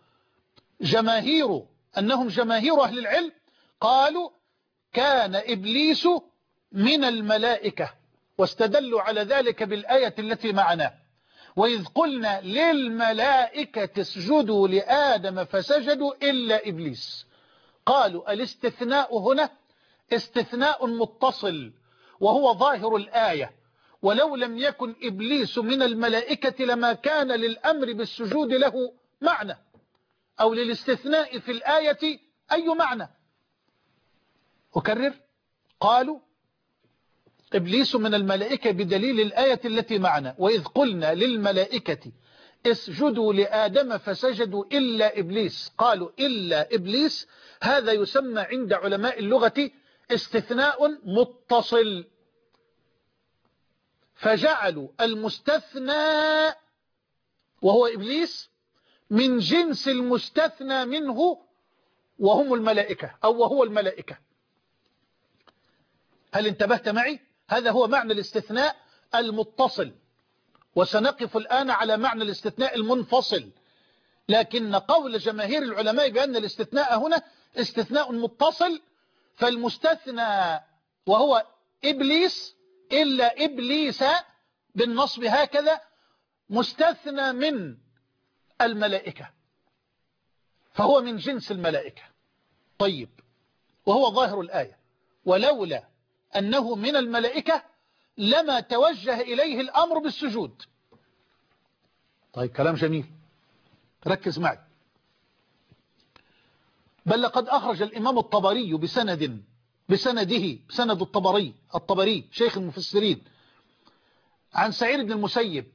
جماهير أهل العلم، قالوا كان إبليس من الملائكة، واستدلوا على ذلك بالآية التي معنا: وإذ قلنا للملائكة اسجدوا لآدم فسجدوا إلا إبليس. قالوا الاستثناء هنا استثناء متصل وهو ظاهر الآية، ولو لم يكن إبليس من الملائكة لما كان للأمر بالسجود له معنى، أو للاستثناء في الآية أي معنى. أكرر: قالوا إبليس من الملائكة بدليل الآية التي معنا: وإذ قلنا للملائكة اسجدوا لآدم فسجدوا إلا إبليس. قالوا إلا إبليس، هذا يسمى عند علماء اللغة استثناء متصل، فجعلوا المستثنى وهو إبليس من جنس المستثنى منه وهم الملائكة، أو وهو الملائكة. هل انتبهت معي؟ هذا هو معنى الاستثناء المتصل، وسنقف الآن على معنى الاستثناء المنفصل. لكن قول جماهير العلماء بأن الاستثناء هنا استثناء متصل، فالمستثنى وهو إبليس إلا إبليس بالنصب هكذا مستثنى من الملائكة، فهو من جنس الملائكة. طيب، وهو ظاهر الآية: ولولا أنه من الملائكة لما توجه إليه الأمر بالسجود. طيب كلام جميل، ركز معي. بل لقد أخرج الإمام الطبري بسند الطبري شيخ المفسرين عن سعيد بن المسيب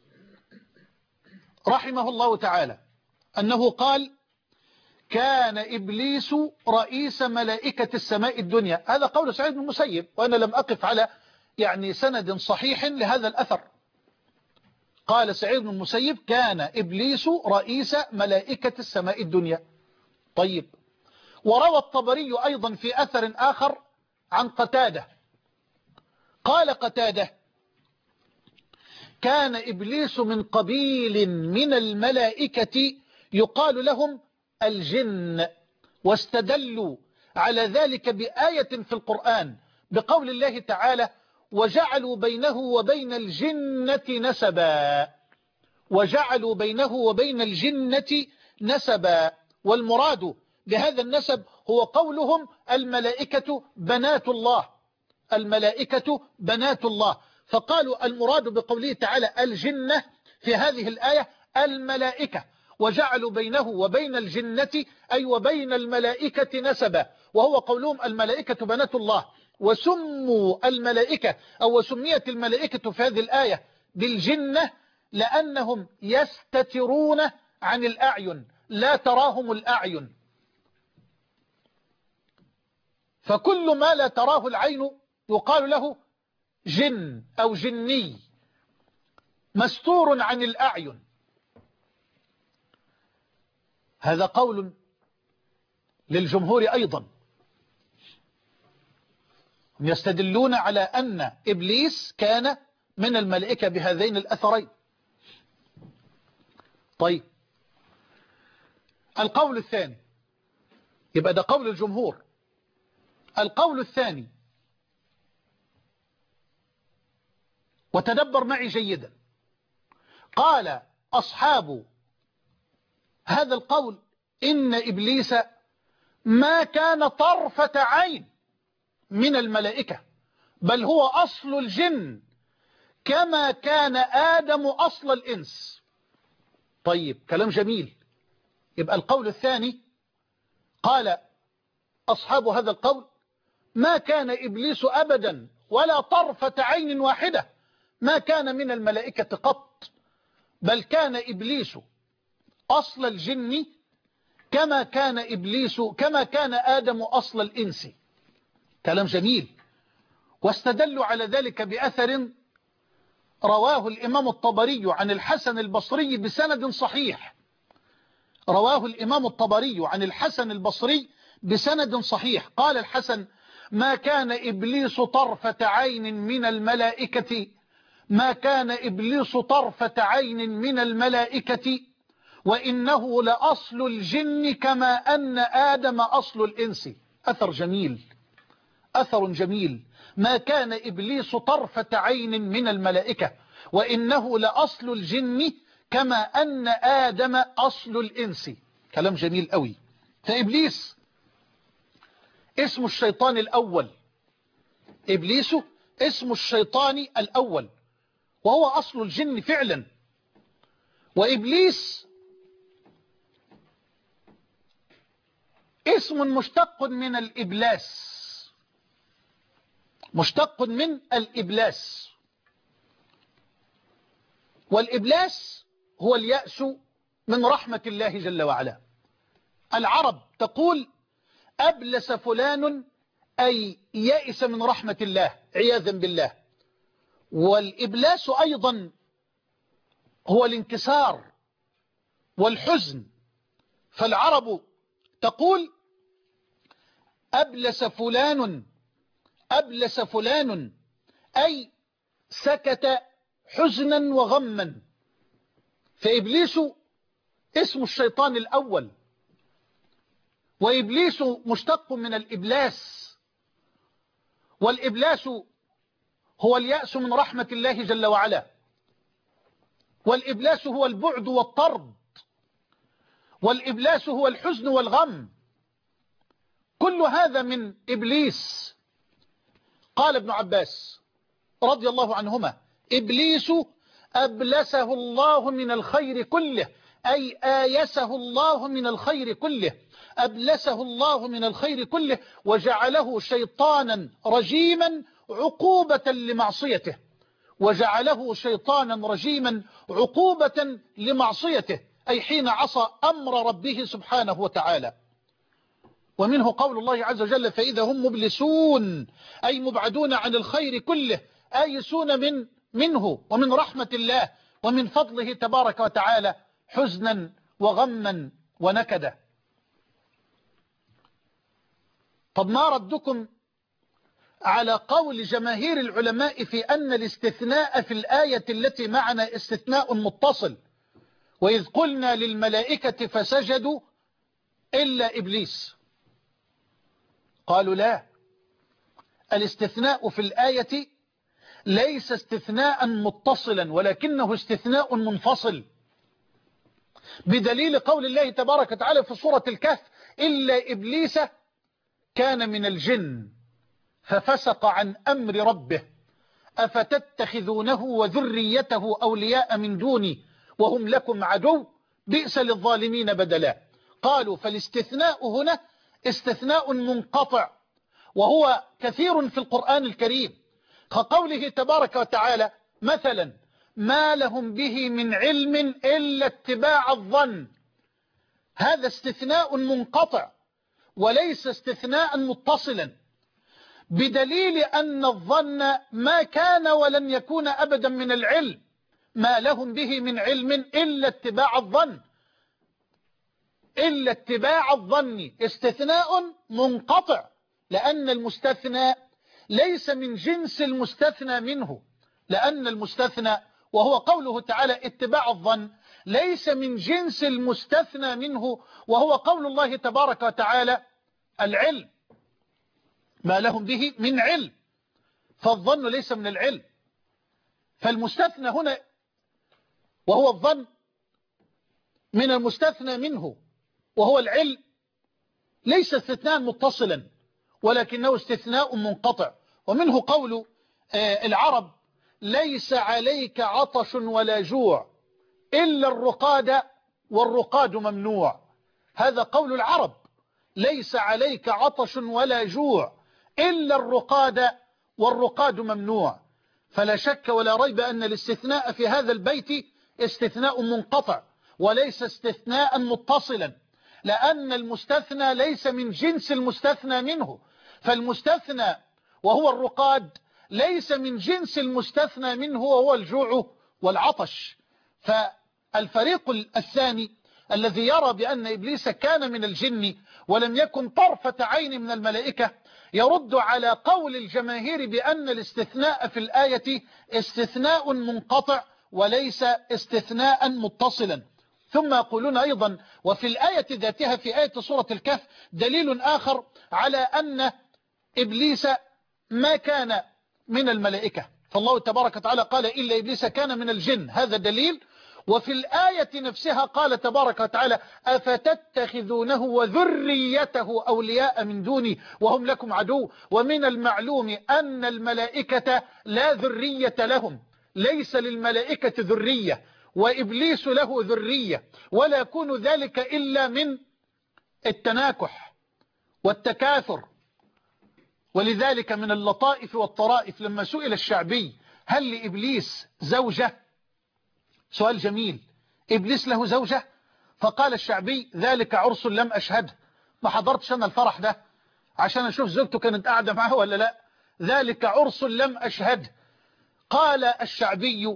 رحمه الله تعالى أنه قال: كان إبليس رئيس ملائكة السماء الدنيا. هذا قول سعيد بن المسيب، وأنا لم أقف على يعني سند صحيح لهذا الأثر. قال سعيد بن المسيب كان إبليس رئيس ملائكة السماء الدنيا. طيب، وروى الطبري أيضا في أثر آخر عن قتادة، قال قتادة كان إبليس من قبيل من الملائكة يقال لهم الجن، واستدلوا على ذلك بآية في القرآن بقول الله تعالى وجعلوا بينه وبين الجنة نسبا، وجعلوا بينه وبين الجنة نسبا، والمراد بهذا النسب هو قولهم الملائكة بنات الله، الملائكة بنات الله، فقالوا المراد بقوله تعالى الجنة في هذه الآية الملائكة، وجعلوا بينه وبين الجنة أي وبين الملائكة نسبا، وهو قولهم الملائكة بنات الله. وسموا الملائكة أو وسميت الملائكة في هذه الآية بالجنة لأنهم يستترون عن الأعين، لا تراهم الأعين، فكل ما لا تراه العين يقال له جن أو جني مستور عن الأعين. هذا قول للجمهور أيضا، هم يستدلون على أن إبليس كان من الملائكة بهذين الأثرين. طيب، القول الثاني، يبقى ده قول الجمهور. القول الثاني، وتدبر معي جيدا، قال أصحاب هذا القول إن إبليس ما كان طرفة عين من الملائكة، بل هو أصل الجن كما كان آدم أصل الإنس. طيب، كلام جميل. يبقى القول الثاني قال أصحاب هذا القول ما كان إبليس أبدا ولا طرفة عين واحدة ما كان من الملائكة قط، بل كان إبليس أصل الجن كما كان آدم أصل الإنس. كلام جميل. واستدلوا على ذلك بأثر رواه الإمام الطبري عن الحسن البصري بسند صحيح، رواه الإمام الطبري عن الحسن البصري بسند صحيح. قال الحسن ما كان إبليس طرفة عين من الملائكة، ما كان إبليس طرفة عين من الملائكة، وإنه لأصل الجن كما أن آدم أصل الإنس. أثر جميل، أثر جميل. ما كان إبليس طرفة عين من الملائكة، وإنه لأصل الجن كما أن آدم أصل الإنس. كلام جميل قوي. فإبليس اسم الشيطان الأول، إبليس اسم الشيطان الأول، وهو أصل الجن فعلا. وإبليس اسم مشتق من الإبلاس، مشتق من الإبلاس، والإبلاس هو اليأس من رحمة الله جل وعلا. العرب تقول أبلس فلان أي يأس من رحمة الله عياذا بالله. والإبلاس أيضا هو الانكسار والحزن، فالعرب تقول أبلس فلان، أبلس فلان أي سكت حزنا وغما. فإبليس اسم الشيطان الأول، وإبليس مشتق من الإبلاس، والإبلاس هو اليأس من رحمة الله جل وعلا، والإبلاس هو البعد والطرد، والإبلاس هو الحزن والغم، كل هذا من إبليس. قال ابن عباس رضي الله عنهما إبليس أبلسه الله من الخير كله، أي آيسه الله من الخير كله، أبلسه الله من الخير كله، وجعله شيطانا رجيما عقوبة لمعصيته، وجعله شيطانا رجيما عقوبة لمعصيته، أي حين عصى أمر ربه سبحانه وتعالى. ومنه قول الله عز وجل فإذا هم مبلسون، أي مبعدون عن الخير كله، آيسون منه ومن رحمة الله ومن فضله تبارك وتعالى حزنا وغما ونكدا. طب ما ردكم على قول جماهير العلماء في أن الاستثناء في الآية التي معنا استثناء متصل، وإذ قلنا للملائكة فسجدوا إلا إبليس؟ قالوا لا، الاستثناء في الآية ليس استثناء متصلا ولكنه استثناء منفصل، بدليل قول الله تبارك وتعالى في سورة الكهف إلا إبليس كان من الجن ففسق عن أمر ربه أفتتخذونه وذريته أولياء من دوني وهم لكم عدو بئس للظالمين بدلا. قالوا فالاستثناء هنا استثناء منقطع، وهو كثير في القرآن الكريم، كقوله تبارك وتعالى مثلا ما لهم به من علم إلا اتباع الظن. هذا استثناء منقطع وليس استثناء متصلا، بدليل أن الظن ما كان ولن يكون أبدا من العلم. ما لهم به من علم إلا اتباع الظن، إلا اتباع الظن استثناء منقطع، لأن المستثنى ليس من جنس المستثنى منه، لأن المستثنى وهو قوله تعالى اتباع الظن ليس من جنس المستثنى منه، وهو قول الله تبارك وتعالى العلم. ما لهم به من علم، فالظن ليس من العلم، فالمستثنى هنا وهو الظن من المستثنى منه وهو العلم ليس استثناء متصلا ولكنه استثناء منقطع. ومنه قول العرب ليس عليك عطش ولا جوع إلا الرقاد والرقاد ممنوع. هذا قول العرب، ليس عليك عطش ولا جوع إلا الرقاد والرقاد ممنوع. فلا شك ولا ريب أن الاستثناء في هذا البيت استثناء منقطع وليس استثناء متصلا، لأن المستثنى ليس من جنس المستثنى منه، فالمستثنى وهو الرقاد ليس من جنس المستثنى منه وهو الجوع والعطش. فالفريق الثاني الذي يرى بأن إبليس كان من الجن ولم يكن طرفة عين من الملائكة يرد على قول الجماهير بأن الاستثناء في الآية استثناء منقطع وليس استثناء متصلا. ثم يقولون أيضا وفي الآية ذاتها في آية سورة الكهف دليل آخر على أن إبليس ما كان من الملائكة، فالله تبارك وتعالى قال إلا إبليس كان من الجن، هذا دليل. وفي الآية نفسها قال تبارك وتعالى أفتتخذونه وذريته أولياء من دوني وهم لكم عدو. ومن المعلوم أن الملائكة لا ذرية لهم، ليس للملائكة ذرية، وإبليس له ذرية، ولا يكون ذلك إلا من التناكح والتكاثر. ولذلك من اللطائف والطرائف لما سئل الشعبي هل لإبليس زوجة، سؤال جميل، إبليس له زوجة؟ فقال الشعبي ذلك عرس لم أشهده، ما حضرتش أنا الفرح ده عشان أشوف زوجته كانت قاعدة معه ولا لا، ذلك عرس لم أشهده. قال الشعبي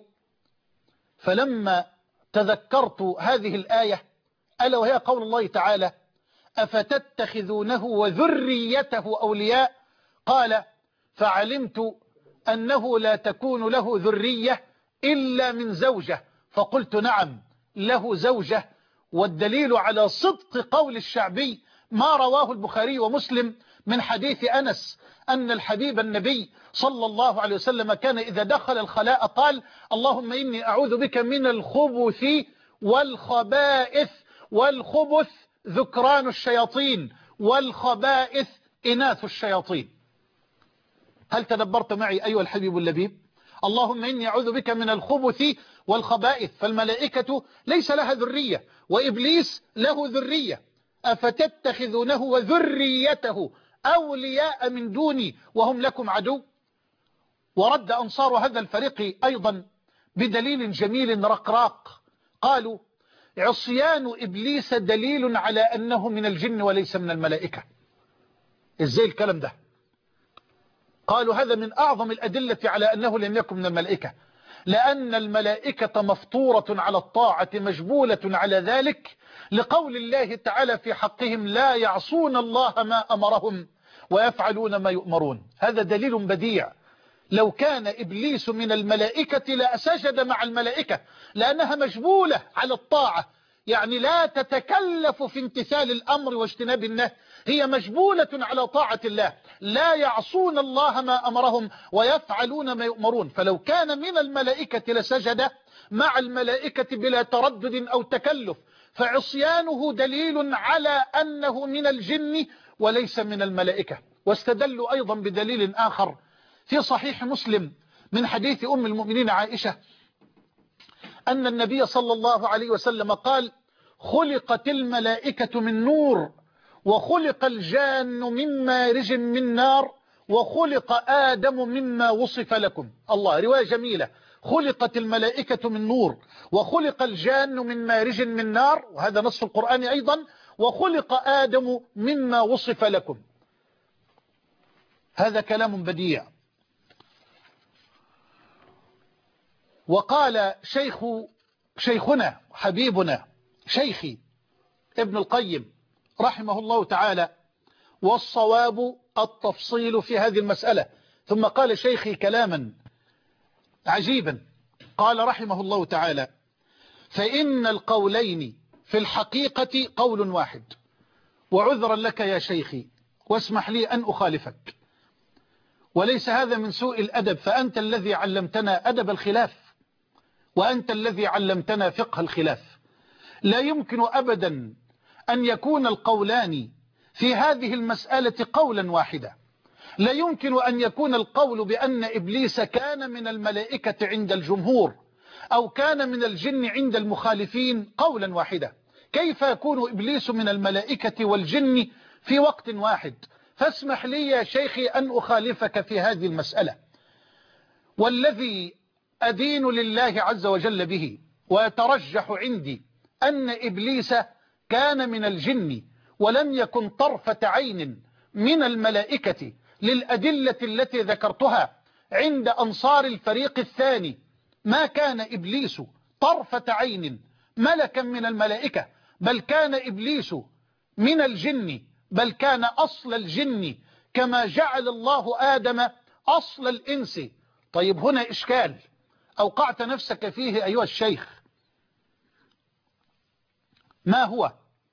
فلما تذكرت هذه الآية ألا وهي قول الله تعالى أفتتخذونه وذريته أولياء، قال فعلمت أنه لا تكون له ذرية إلا من زوجة، فقلت نعم له زوجة. والدليل على صدق قول الشعبي ما رواه البخاري ومسلم من حديث أنس أن الحبيب النبي صلى الله عليه وسلم كان إذا دخل الخلاء قال اللهم إني أعوذ بك من الخبث والخبائث. والخبث ذكران الشياطين والخبائث إناث الشياطين. هل تدبرت معي أيها الحبيب اللبيب؟ اللهم إني أعوذ بك من الخبث والخبائث، فالملائكة ليس لها ذرية وإبليس له ذرية. أفتتخذونه وذريته أولياء من دوني وهم لكم عدو. ورد أنصار هذا الفريق أيضا بدليل جميل رقراق، قالوا عصيان إبليس دليل على أنه من الجن وليس من الملائكة. إزاي الكلام ده؟ قالوا هذا من أعظم الأدلة على أنه لم يكن من الملائكة، لأن الملائكة مفطورة على الطاعة مجبولة على ذلك، لقول الله تعالى في حقهم لا يعصون الله ما أمرهم ويفعلون ما يؤمرون. هذا دليل بديع. لو كان إبليس من الملائكة لأسجد مع الملائكة، لأنها مجبولة على الطاعة، يعني لا تتكلف في امتثال الأمر واجتناب النهي، هي مجبولة على طاعة الله، لا يعصون الله ما أمرهم ويفعلون ما يؤمرون. فلو كان من الملائكة لسجد مع الملائكة بلا تردد أو تكلف، فعصيانه دليل على أنه من الجن وليس من الملائكة. واستدلوا أيضا بدليل آخر في صحيح مسلم من حديث أم المؤمنين عائشة أن النبي صلى الله عليه وسلم قال: خلقت الملائكة من نور، وخلق الجان من مارج من نار، وخلق آدم مما وصف لكم. الله، رواية جميلة. خلقت الملائكة من نور، وخلق الجان من مارج من نار، وهذا نص القرآن أيضا، وخلق آدم مما وصف لكم. هذا كلام بديع. وقال شيخنا حبيبنا شيخي ابن القيم رحمه الله تعالى: والصواب التفصيل في هذه المسألة. ثم قال شيخي كلاما عجيبا، قال رحمه الله تعالى: فإن القولين في الحقيقة قول واحد. وعذرا لك يا شيخي، واسمح لي أن أخالفك، وليس هذا من سوء الأدب، فأنت الذي علمتنا أدب الخلاف، وأنت الذي علمتنا فقه الخلاف. لا يمكن أبدا أن يكون القولان في هذه المسألة قولا واحدا. لا يمكن أن يكون القول بأن إبليس كان من الملائكة عند الجمهور أو كان من الجن عند المخالفين قولا واحدا. كيف يكون إبليس من الملائكة والجن في وقت واحد؟ فاسمح لي يا شيخي أن أخالفك في هذه المسألة. والذي أدين لله عز وجل به ويترجح عندي أن إبليس كان من الجن ولم يكن طرفة عين من الملائكة، للأدلة التي ذكرتها عند أنصار الفريق الثاني. ما كان إبليس طرفة عين ملكا من الملائكة، بل كان إبليس من الجن، بل كان أصل الجن، كما جعل الله آدم أصل الإنس. طيب هنا إشكال أوقعت نفسك فيه أيها الشيخ، ما هو؟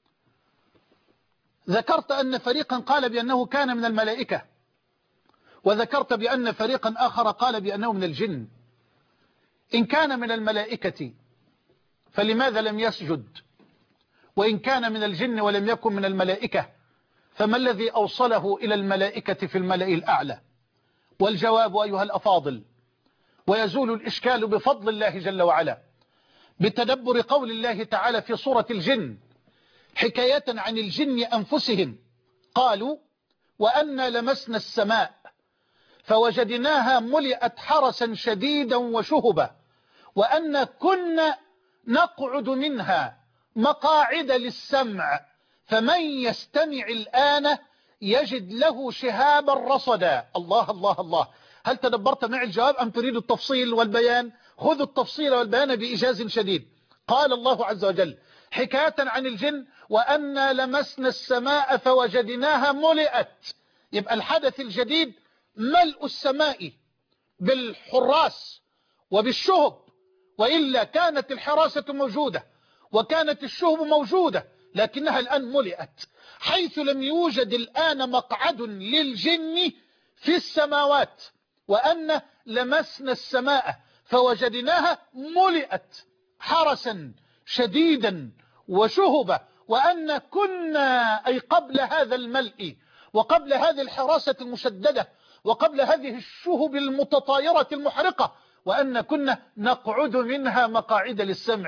ذكرت أن فريقا قال بأنه كان من الملائكة، وذكرت بأن فريقا آخر قال بأنه من الجن. إن كان من الملائكة فلماذا لم يسجد؟ وإن كان من الجن ولم يكن من الملائكة فما الذي أوصله إلى الملائكة في الملأ الأعلى؟ والجواب أيها الأفاضل، ويزول الإشكال بفضل الله جل وعلا بتدبر قول الله تعالى في سورة الجن حكاية عن الجن أنفسهم. قالوا: وأنا لمسنا السماء فوجدناها ملئت حرسا شديدا وشهبا، وأن كنا نقعد منها مقاعد للسمع، فمن يستمع الآن يجد له شهابا رصدا. الله الله الله. هل تدبرت معي الجواب أم تريد التفصيل والبيان؟ خذ التفصيل والبيان بإيجاز شديد. قال الله عز وجل حكاية عن الجن: وأنا لمسنا السماء فوجدناها ملئت. يبقى الحدث الجديد ملء السماء بالحراس وبالشهب، وإلا كانت الحراسة موجودة وكانت الشهب موجودة، لكنها الآن ملئت، حيث لم يوجد الآن مقعد للجن في السماوات. وأن لمسنا السماء فوجدناها ملئت حرسا شديدا وشهبا، وأن كنا، أي قبل هذا الملء وقبل هذه الحراسة المشددة وقبل هذه الشهب المتطايرة المحرقة، وأن كنا نقعد منها مقاعد للسمع.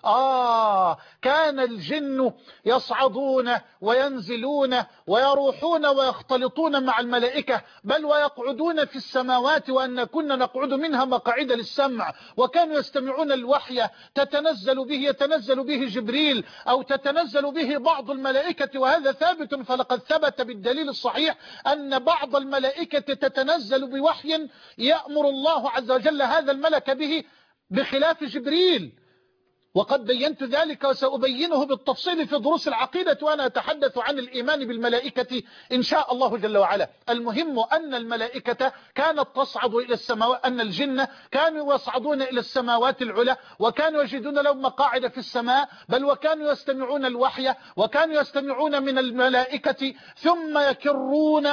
كان الجن يصعدون وينزلون ويروحون ويختلطون مع الملائكة، بل ويقعدون في السماوات، وأن كنا نقعد منها مقاعد للسمع، وكانوا يستمعون الوحي يتنزل به جبريل أو تتنزل به بعض الملائكة، وهذا ثابت، فلقد ثبت بالدليل الصحيح أن بعض الملائكة تتنزل بوحي يأمر الله عز وجل هذا الملك به بخلاف جبريل، وقد بينت ذلك وسأبينه بالتفصيل في دروس العقيدة وأنا أتحدث عن الإيمان بالملائكة إن شاء الله جل وعلا. المهم أن الملائكة كانت تصعد إلى السماوات، أن الجن كانوا يصعدون إلى السماوات العلى، وكانوا يجدون لهم مقاعد في السماء، بل وكانوا يستمعون الوحي، وكانوا يستمعون من الملائكة، ثم يكرون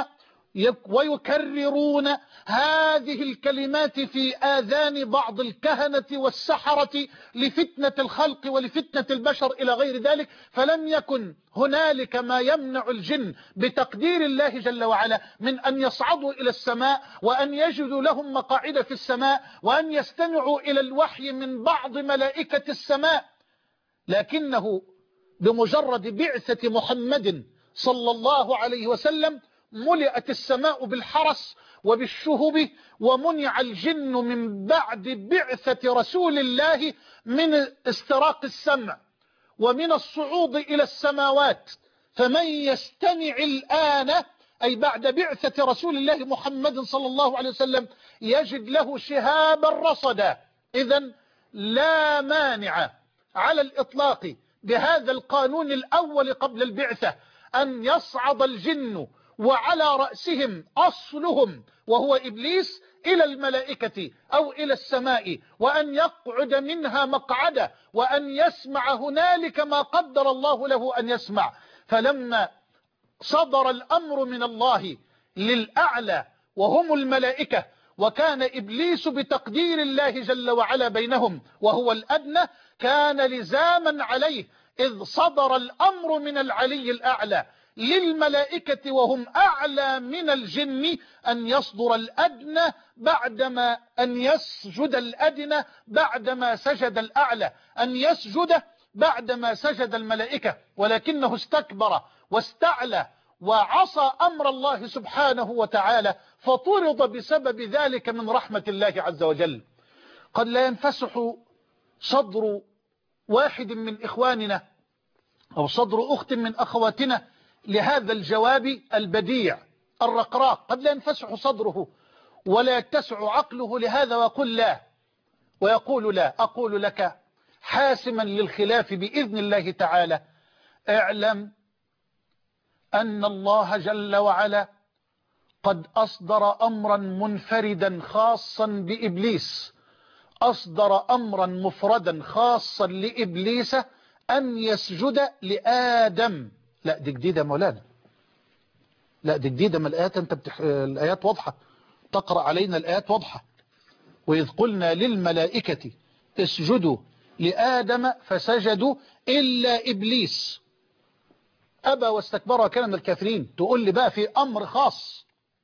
ويكررون هذه الكلمات في آذان بعض الكهنة والسحرة لفتنة الخلق ولفتنة البشر إلى غير ذلك. فلم يكن هنالك ما يمنع الجن بتقدير الله جل وعلا من أن يصعدوا إلى السماء، وأن يجدوا لهم مقاعد في السماء، وأن يستمعوا إلى الوحي من بعض ملائكة السماء، لكنه بمجرد بعثة محمد صلى الله عليه وسلم ملئت السماء بالحرس وبالشهب، ومنع الجن من بعد بعثة رسول الله من استراق السمع ومن الصعود إلى السماوات. فمن يستمع الآن، أي بعد بعثة رسول الله محمد صلى الله عليه وسلم، يجد له شهابا رصدا. إذن لا مانع على الإطلاق بهذا القانون الأول قبل البعثة أن يصعد الجن وعلى رأسهم أصلهم وهو إبليس إلى الملائكة أو إلى السماء، وأن يقعد منها مقعدة، وأن يسمع هنالك ما قدر الله له أن يسمع. فلما صدر الأمر من الله للأعلى وهم الملائكة، وكان إبليس بتقدير الله جل وعلا بينهم وهو الأدنى، كان لزاما عليه إذ صدر الأمر من العلي الأعلى للملائكة وهم أعلى من الجن أن يصدر الأدنى بعدما أن يسجد الأدنى بعدما سجد الأعلى، أن يسجد بعدما سجد الملائكة، ولكنه استكبر واستعلى وعصى أمر الله سبحانه وتعالى، فطرد بسبب ذلك من رحمة الله عز وجل. قد لا ينفسح صدر واحد من إخواننا أو صدر أخت من أخواتنا لهذا الجواب البديع الرقراق، قد لا ينفسح صدره ولا يتسع عقله لهذا، ويقول لا. أقول لك حاسما للخلاف بإذن الله تعالى: اعلم أن الله جل وعلا قد أصدر أمرا منفردا خاصا بإبليس، أصدر أمرا مفردا خاصا لإبليس أن يسجد لآدم. لا دي جديدة مولانا، لا دي جديدة من الآيات، الآيات واضحة، تقرأ علينا الآيات واضحة. وإذ قلنا للملائكة اسجدوا لآدم فسجدوا إلا إبليس أبى واستكبر وكان من الكافرين. تقول لي بقى في أمر خاص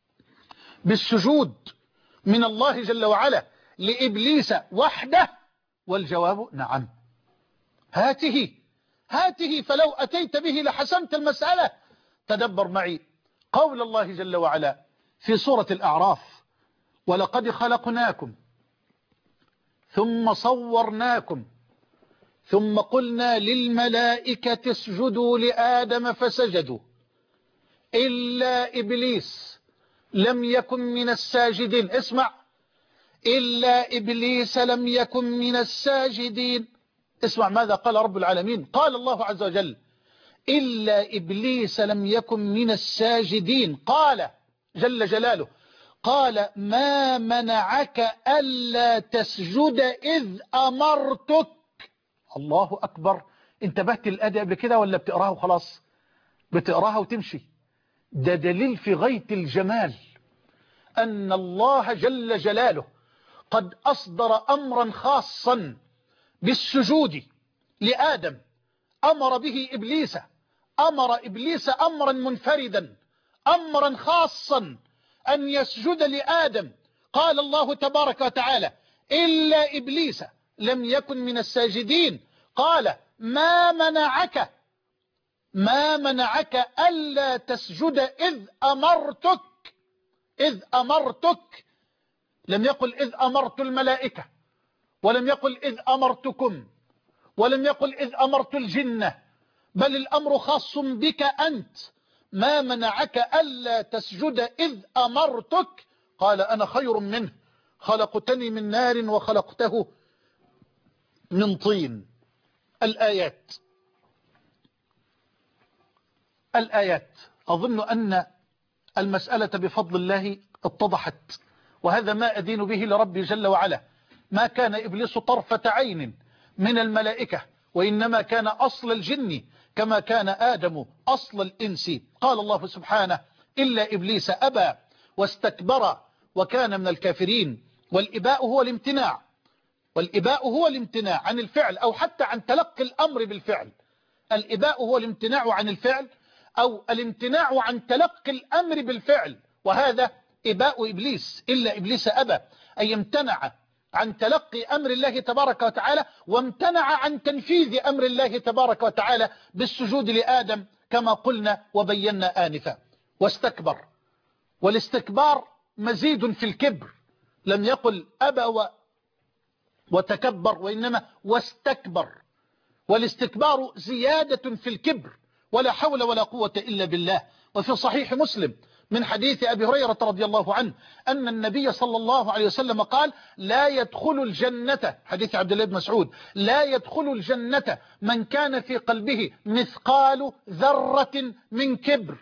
بالسجود من الله جل وعلا لإبليس وحده؟ والجواب نعم. هاته فلو أتيت به لحسمت المسألة. تدبر معي قول الله جل وعلا في سورة الأعراف: ولقد خلقناكم ثم صورناكم ثم قلنا للملائكة اسجدوا لآدم فسجدوا إلا إبليس لم يكن من الساجدين. اسمع: إلا إبليس لم يكن من الساجدين. اسمع ماذا قال رب العالمين. قال الله عز وجل: إلا إبليس لم يكن من الساجدين. قال جل جلاله: قال ما منعك ألا تسجد إذ أمرتك. الله أكبر. انتبهت الآية قبل كده ولا بتقراها وخلاص؟ بتقراها وتمشي. ده دليل في غاية الجمال أن الله جل جلاله قد أصدر أمرا خاصا بالسجود لآدم، أمر به إبليس، أمر إبليس أمرا منفردا، أمرا خاصا أن يسجد لآدم. قال الله تبارك وتعالى: إلا إبليس لم يكن من الساجدين. قال ما منعك ألا تسجد إذ أمرتك. لم يقل إذ أمرت الملائكة، ولم يقل إذ أمرتكم، ولم يقل إذ أمرت الجنة، بل الأمر خاص بك أنت. ما منعك ألا تسجد إذ أمرتك؟ قال أنا خير منه، خلقتني من نار وخلقته من طين. الآيات أظن أن المسألة بفضل الله اتضحت، وهذا ما أدين به لربي جل وعلا. ما كان إبليس طرفة عين من الملائكة، وإنما كان أصل الجن كما كان آدم أصل الإنس. قال الله سبحانه إلا إبليس أبى واستكبر وكان من الكافرين. والإباء هو الامتناع عن الفعل، أو حتى عن تلقي الأمر بالفعل. الإباء هو الامتناع عن الفعل، أو الامتناع عن تلقي الأمر بالفعل، وهذا إباء إبليس. إلا إبليس أبى أي امتنع عن تلقي أمر الله تبارك وتعالى، وامتنع عن تنفيذ أمر الله تبارك وتعالى بالسجود لآدم كما قلنا وبينا آنفا. واستكبر، والاستكبار مزيد في الكبر. لم يقل أبى وتكبر، وإنما واستكبر. والاستكبار زيادة في الكبر، ولا حول ولا قوة إلا بالله. وفي صحيح مسلم من حديث أبي هريرة رضي الله عنه أن النبي صلى الله عليه وسلم قال لا يدخل الجنة، حديث عبد الله بن مسعود، لا يدخل الجنة من كان في قلبه مثقال ذرة من كبر.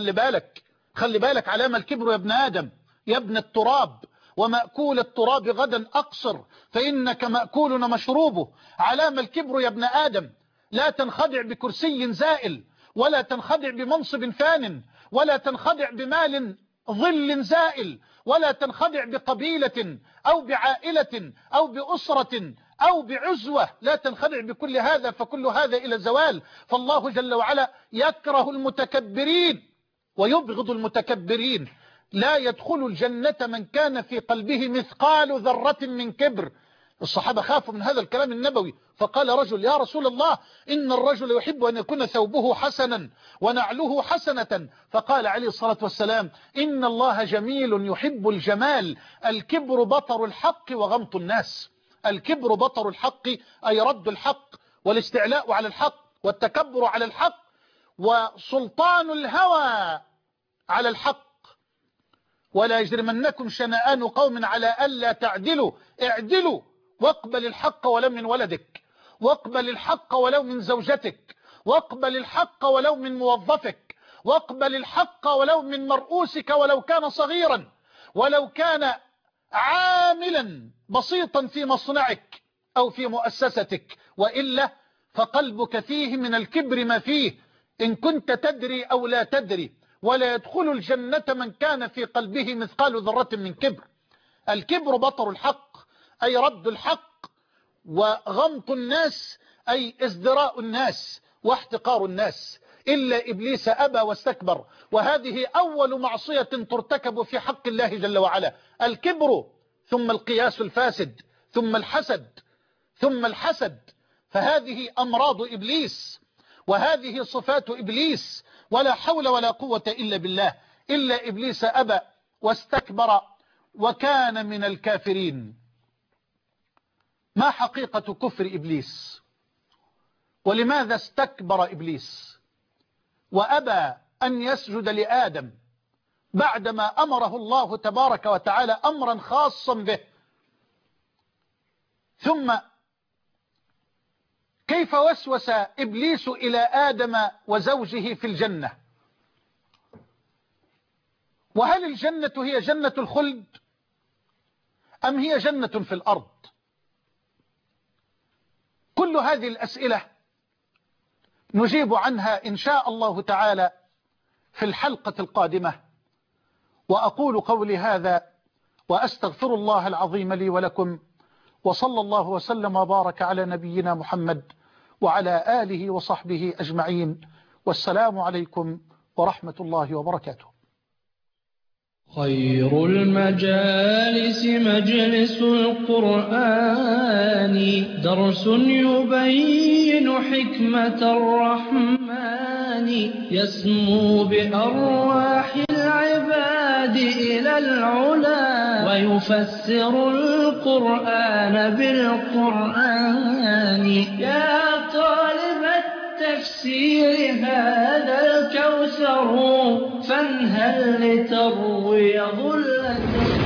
خلي بالك علامة الكبر يا ابن آدم، يا ابن التراب، ومأكول التراب غدا أقصر فإنك مأكول مشروبه. علامة الكبر يا ابن آدم، لا تنخدع بكرسي زائل، ولا تنخدع بمنصب فان، ولا تنخدع بمال ظل زائل، ولا تنخدع بقبيلة أو بعائلة أو بأسرة أو بعزوة. لا تنخدع بكل هذا، فكل هذا إلى زوال. فالله جل وعلا يكره المتكبرين ويبغض المتكبرين. لا يدخل الجنة من كان في قلبه مثقال ذرة من كبر. الصحابة خافوا من هذا الكلام النبوي، فقال رجل يا رسول الله إن الرجل يحب أن يكون ثوبه حسنا ونعله حسنة. فقال عليه الصلاة والسلام إن الله جميل يحب الجمال. الكبر بطر الحق وغمط الناس. الكبر بطر الحق أي رد الحق، والاستعلاء على الحق، والتكبر على الحق، وسلطان الهوى على الحق. ولا يجرمنكم شنآن قوم على ألا تعدلوا اعدلوا، واقبل الحق ولو من ولدك، واقبل الحق ولو من زوجتك، واقبل الحق ولو من موظفك، واقبل الحق ولو من مرؤوسك ولو كان صغيرا، ولو كان عاملا بسيطا في مصنعك أو في مؤسستك، وإلا فقلبك فيه من الكبر ما فيه، إن كنت تدري أو لا تدري. ولا يدخل الجنة من كان في قلبه مثقال ذرة من كبر. الكبر بطر الحق أي رد الحق، وغمط الناس أي ازدراء الناس واحتقار الناس. إلا إبليس أبى واستكبر. وهذه أول معصية ترتكب في حق الله جل وعلا، الكبر، ثم القياس الفاسد، ثم الحسد. فهذه أمراض إبليس، وهذه صفات إبليس، ولا حول ولا قوة إلا بالله. إلا إبليس أبى واستكبر وكان من الكافرين. ما حقيقة كفر إبليس؟ ولماذا استكبر إبليس وأبى أن يسجد لآدم بعدما أمره الله تبارك وتعالى أمرا خاصا به؟ ثم كيف وسوس إبليس إلى آدم وزوجه في الجنة؟ وهل الجنة هي جنة الخلد أم هي جنة في الأرض؟ كل هذه الأسئلة نجيب عنها إن شاء الله تعالى في الحلقة القادمة. وأقول قولي هذا وأستغفر الله العظيم لي ولكم، وصلى الله وسلم وبارك على نبينا محمد وعلى آله وصحبه أجمعين. والسلام عليكم ورحمة الله وبركاته. خير المجالس مجلس القرآن، درس يبين حكمة الرحمن، يسمو بأرواح العباد إلى العلا، ويفسر القرآن بالقرآن. يا طالب التفسير هذا الكوثر، فانهل لتروي غلة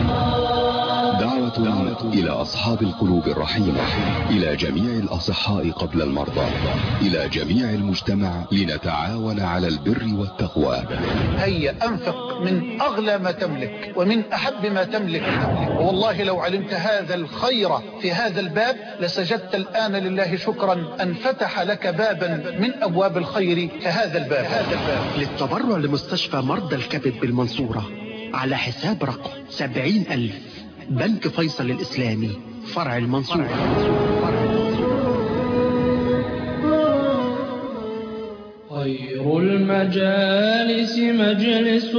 دعوة إلى أصحاب القلوب الرحيمة، إلى جميع الأصحاء قبل المرضى، إلى جميع المجتمع، لنتعاون على البر والتقوى. هيا أنفق من أغلى ما تملك ومن أحب ما تملك، والله لو علمت هذا الخير في هذا الباب لسجدت الآن لله شكرا أن فتح لك بابا من أبواب الخير كهذا الباب. للتبرع لمستشفى مرضى الكبد بالمنصورة على حساب رقم 70,000، بنك فيصل الإسلامي، فرع المنصورة. خير المجالس مجلس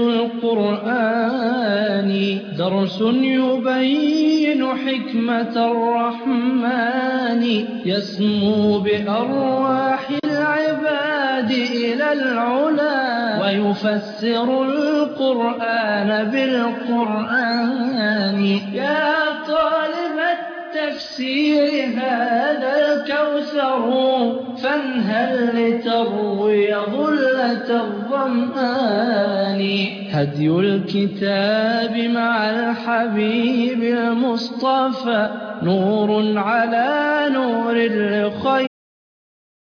القرآن، درس يبين حكمة الرحمن، يسمو بأرواح العباد إلى العلا، ويفسر القرآن بالقرآن. يا طالب التفسير هذا الكوثر، فانهل لتروي غلة الظمآن. هدي الكتاب مع الحبيب المصطفى، نور على نور لخير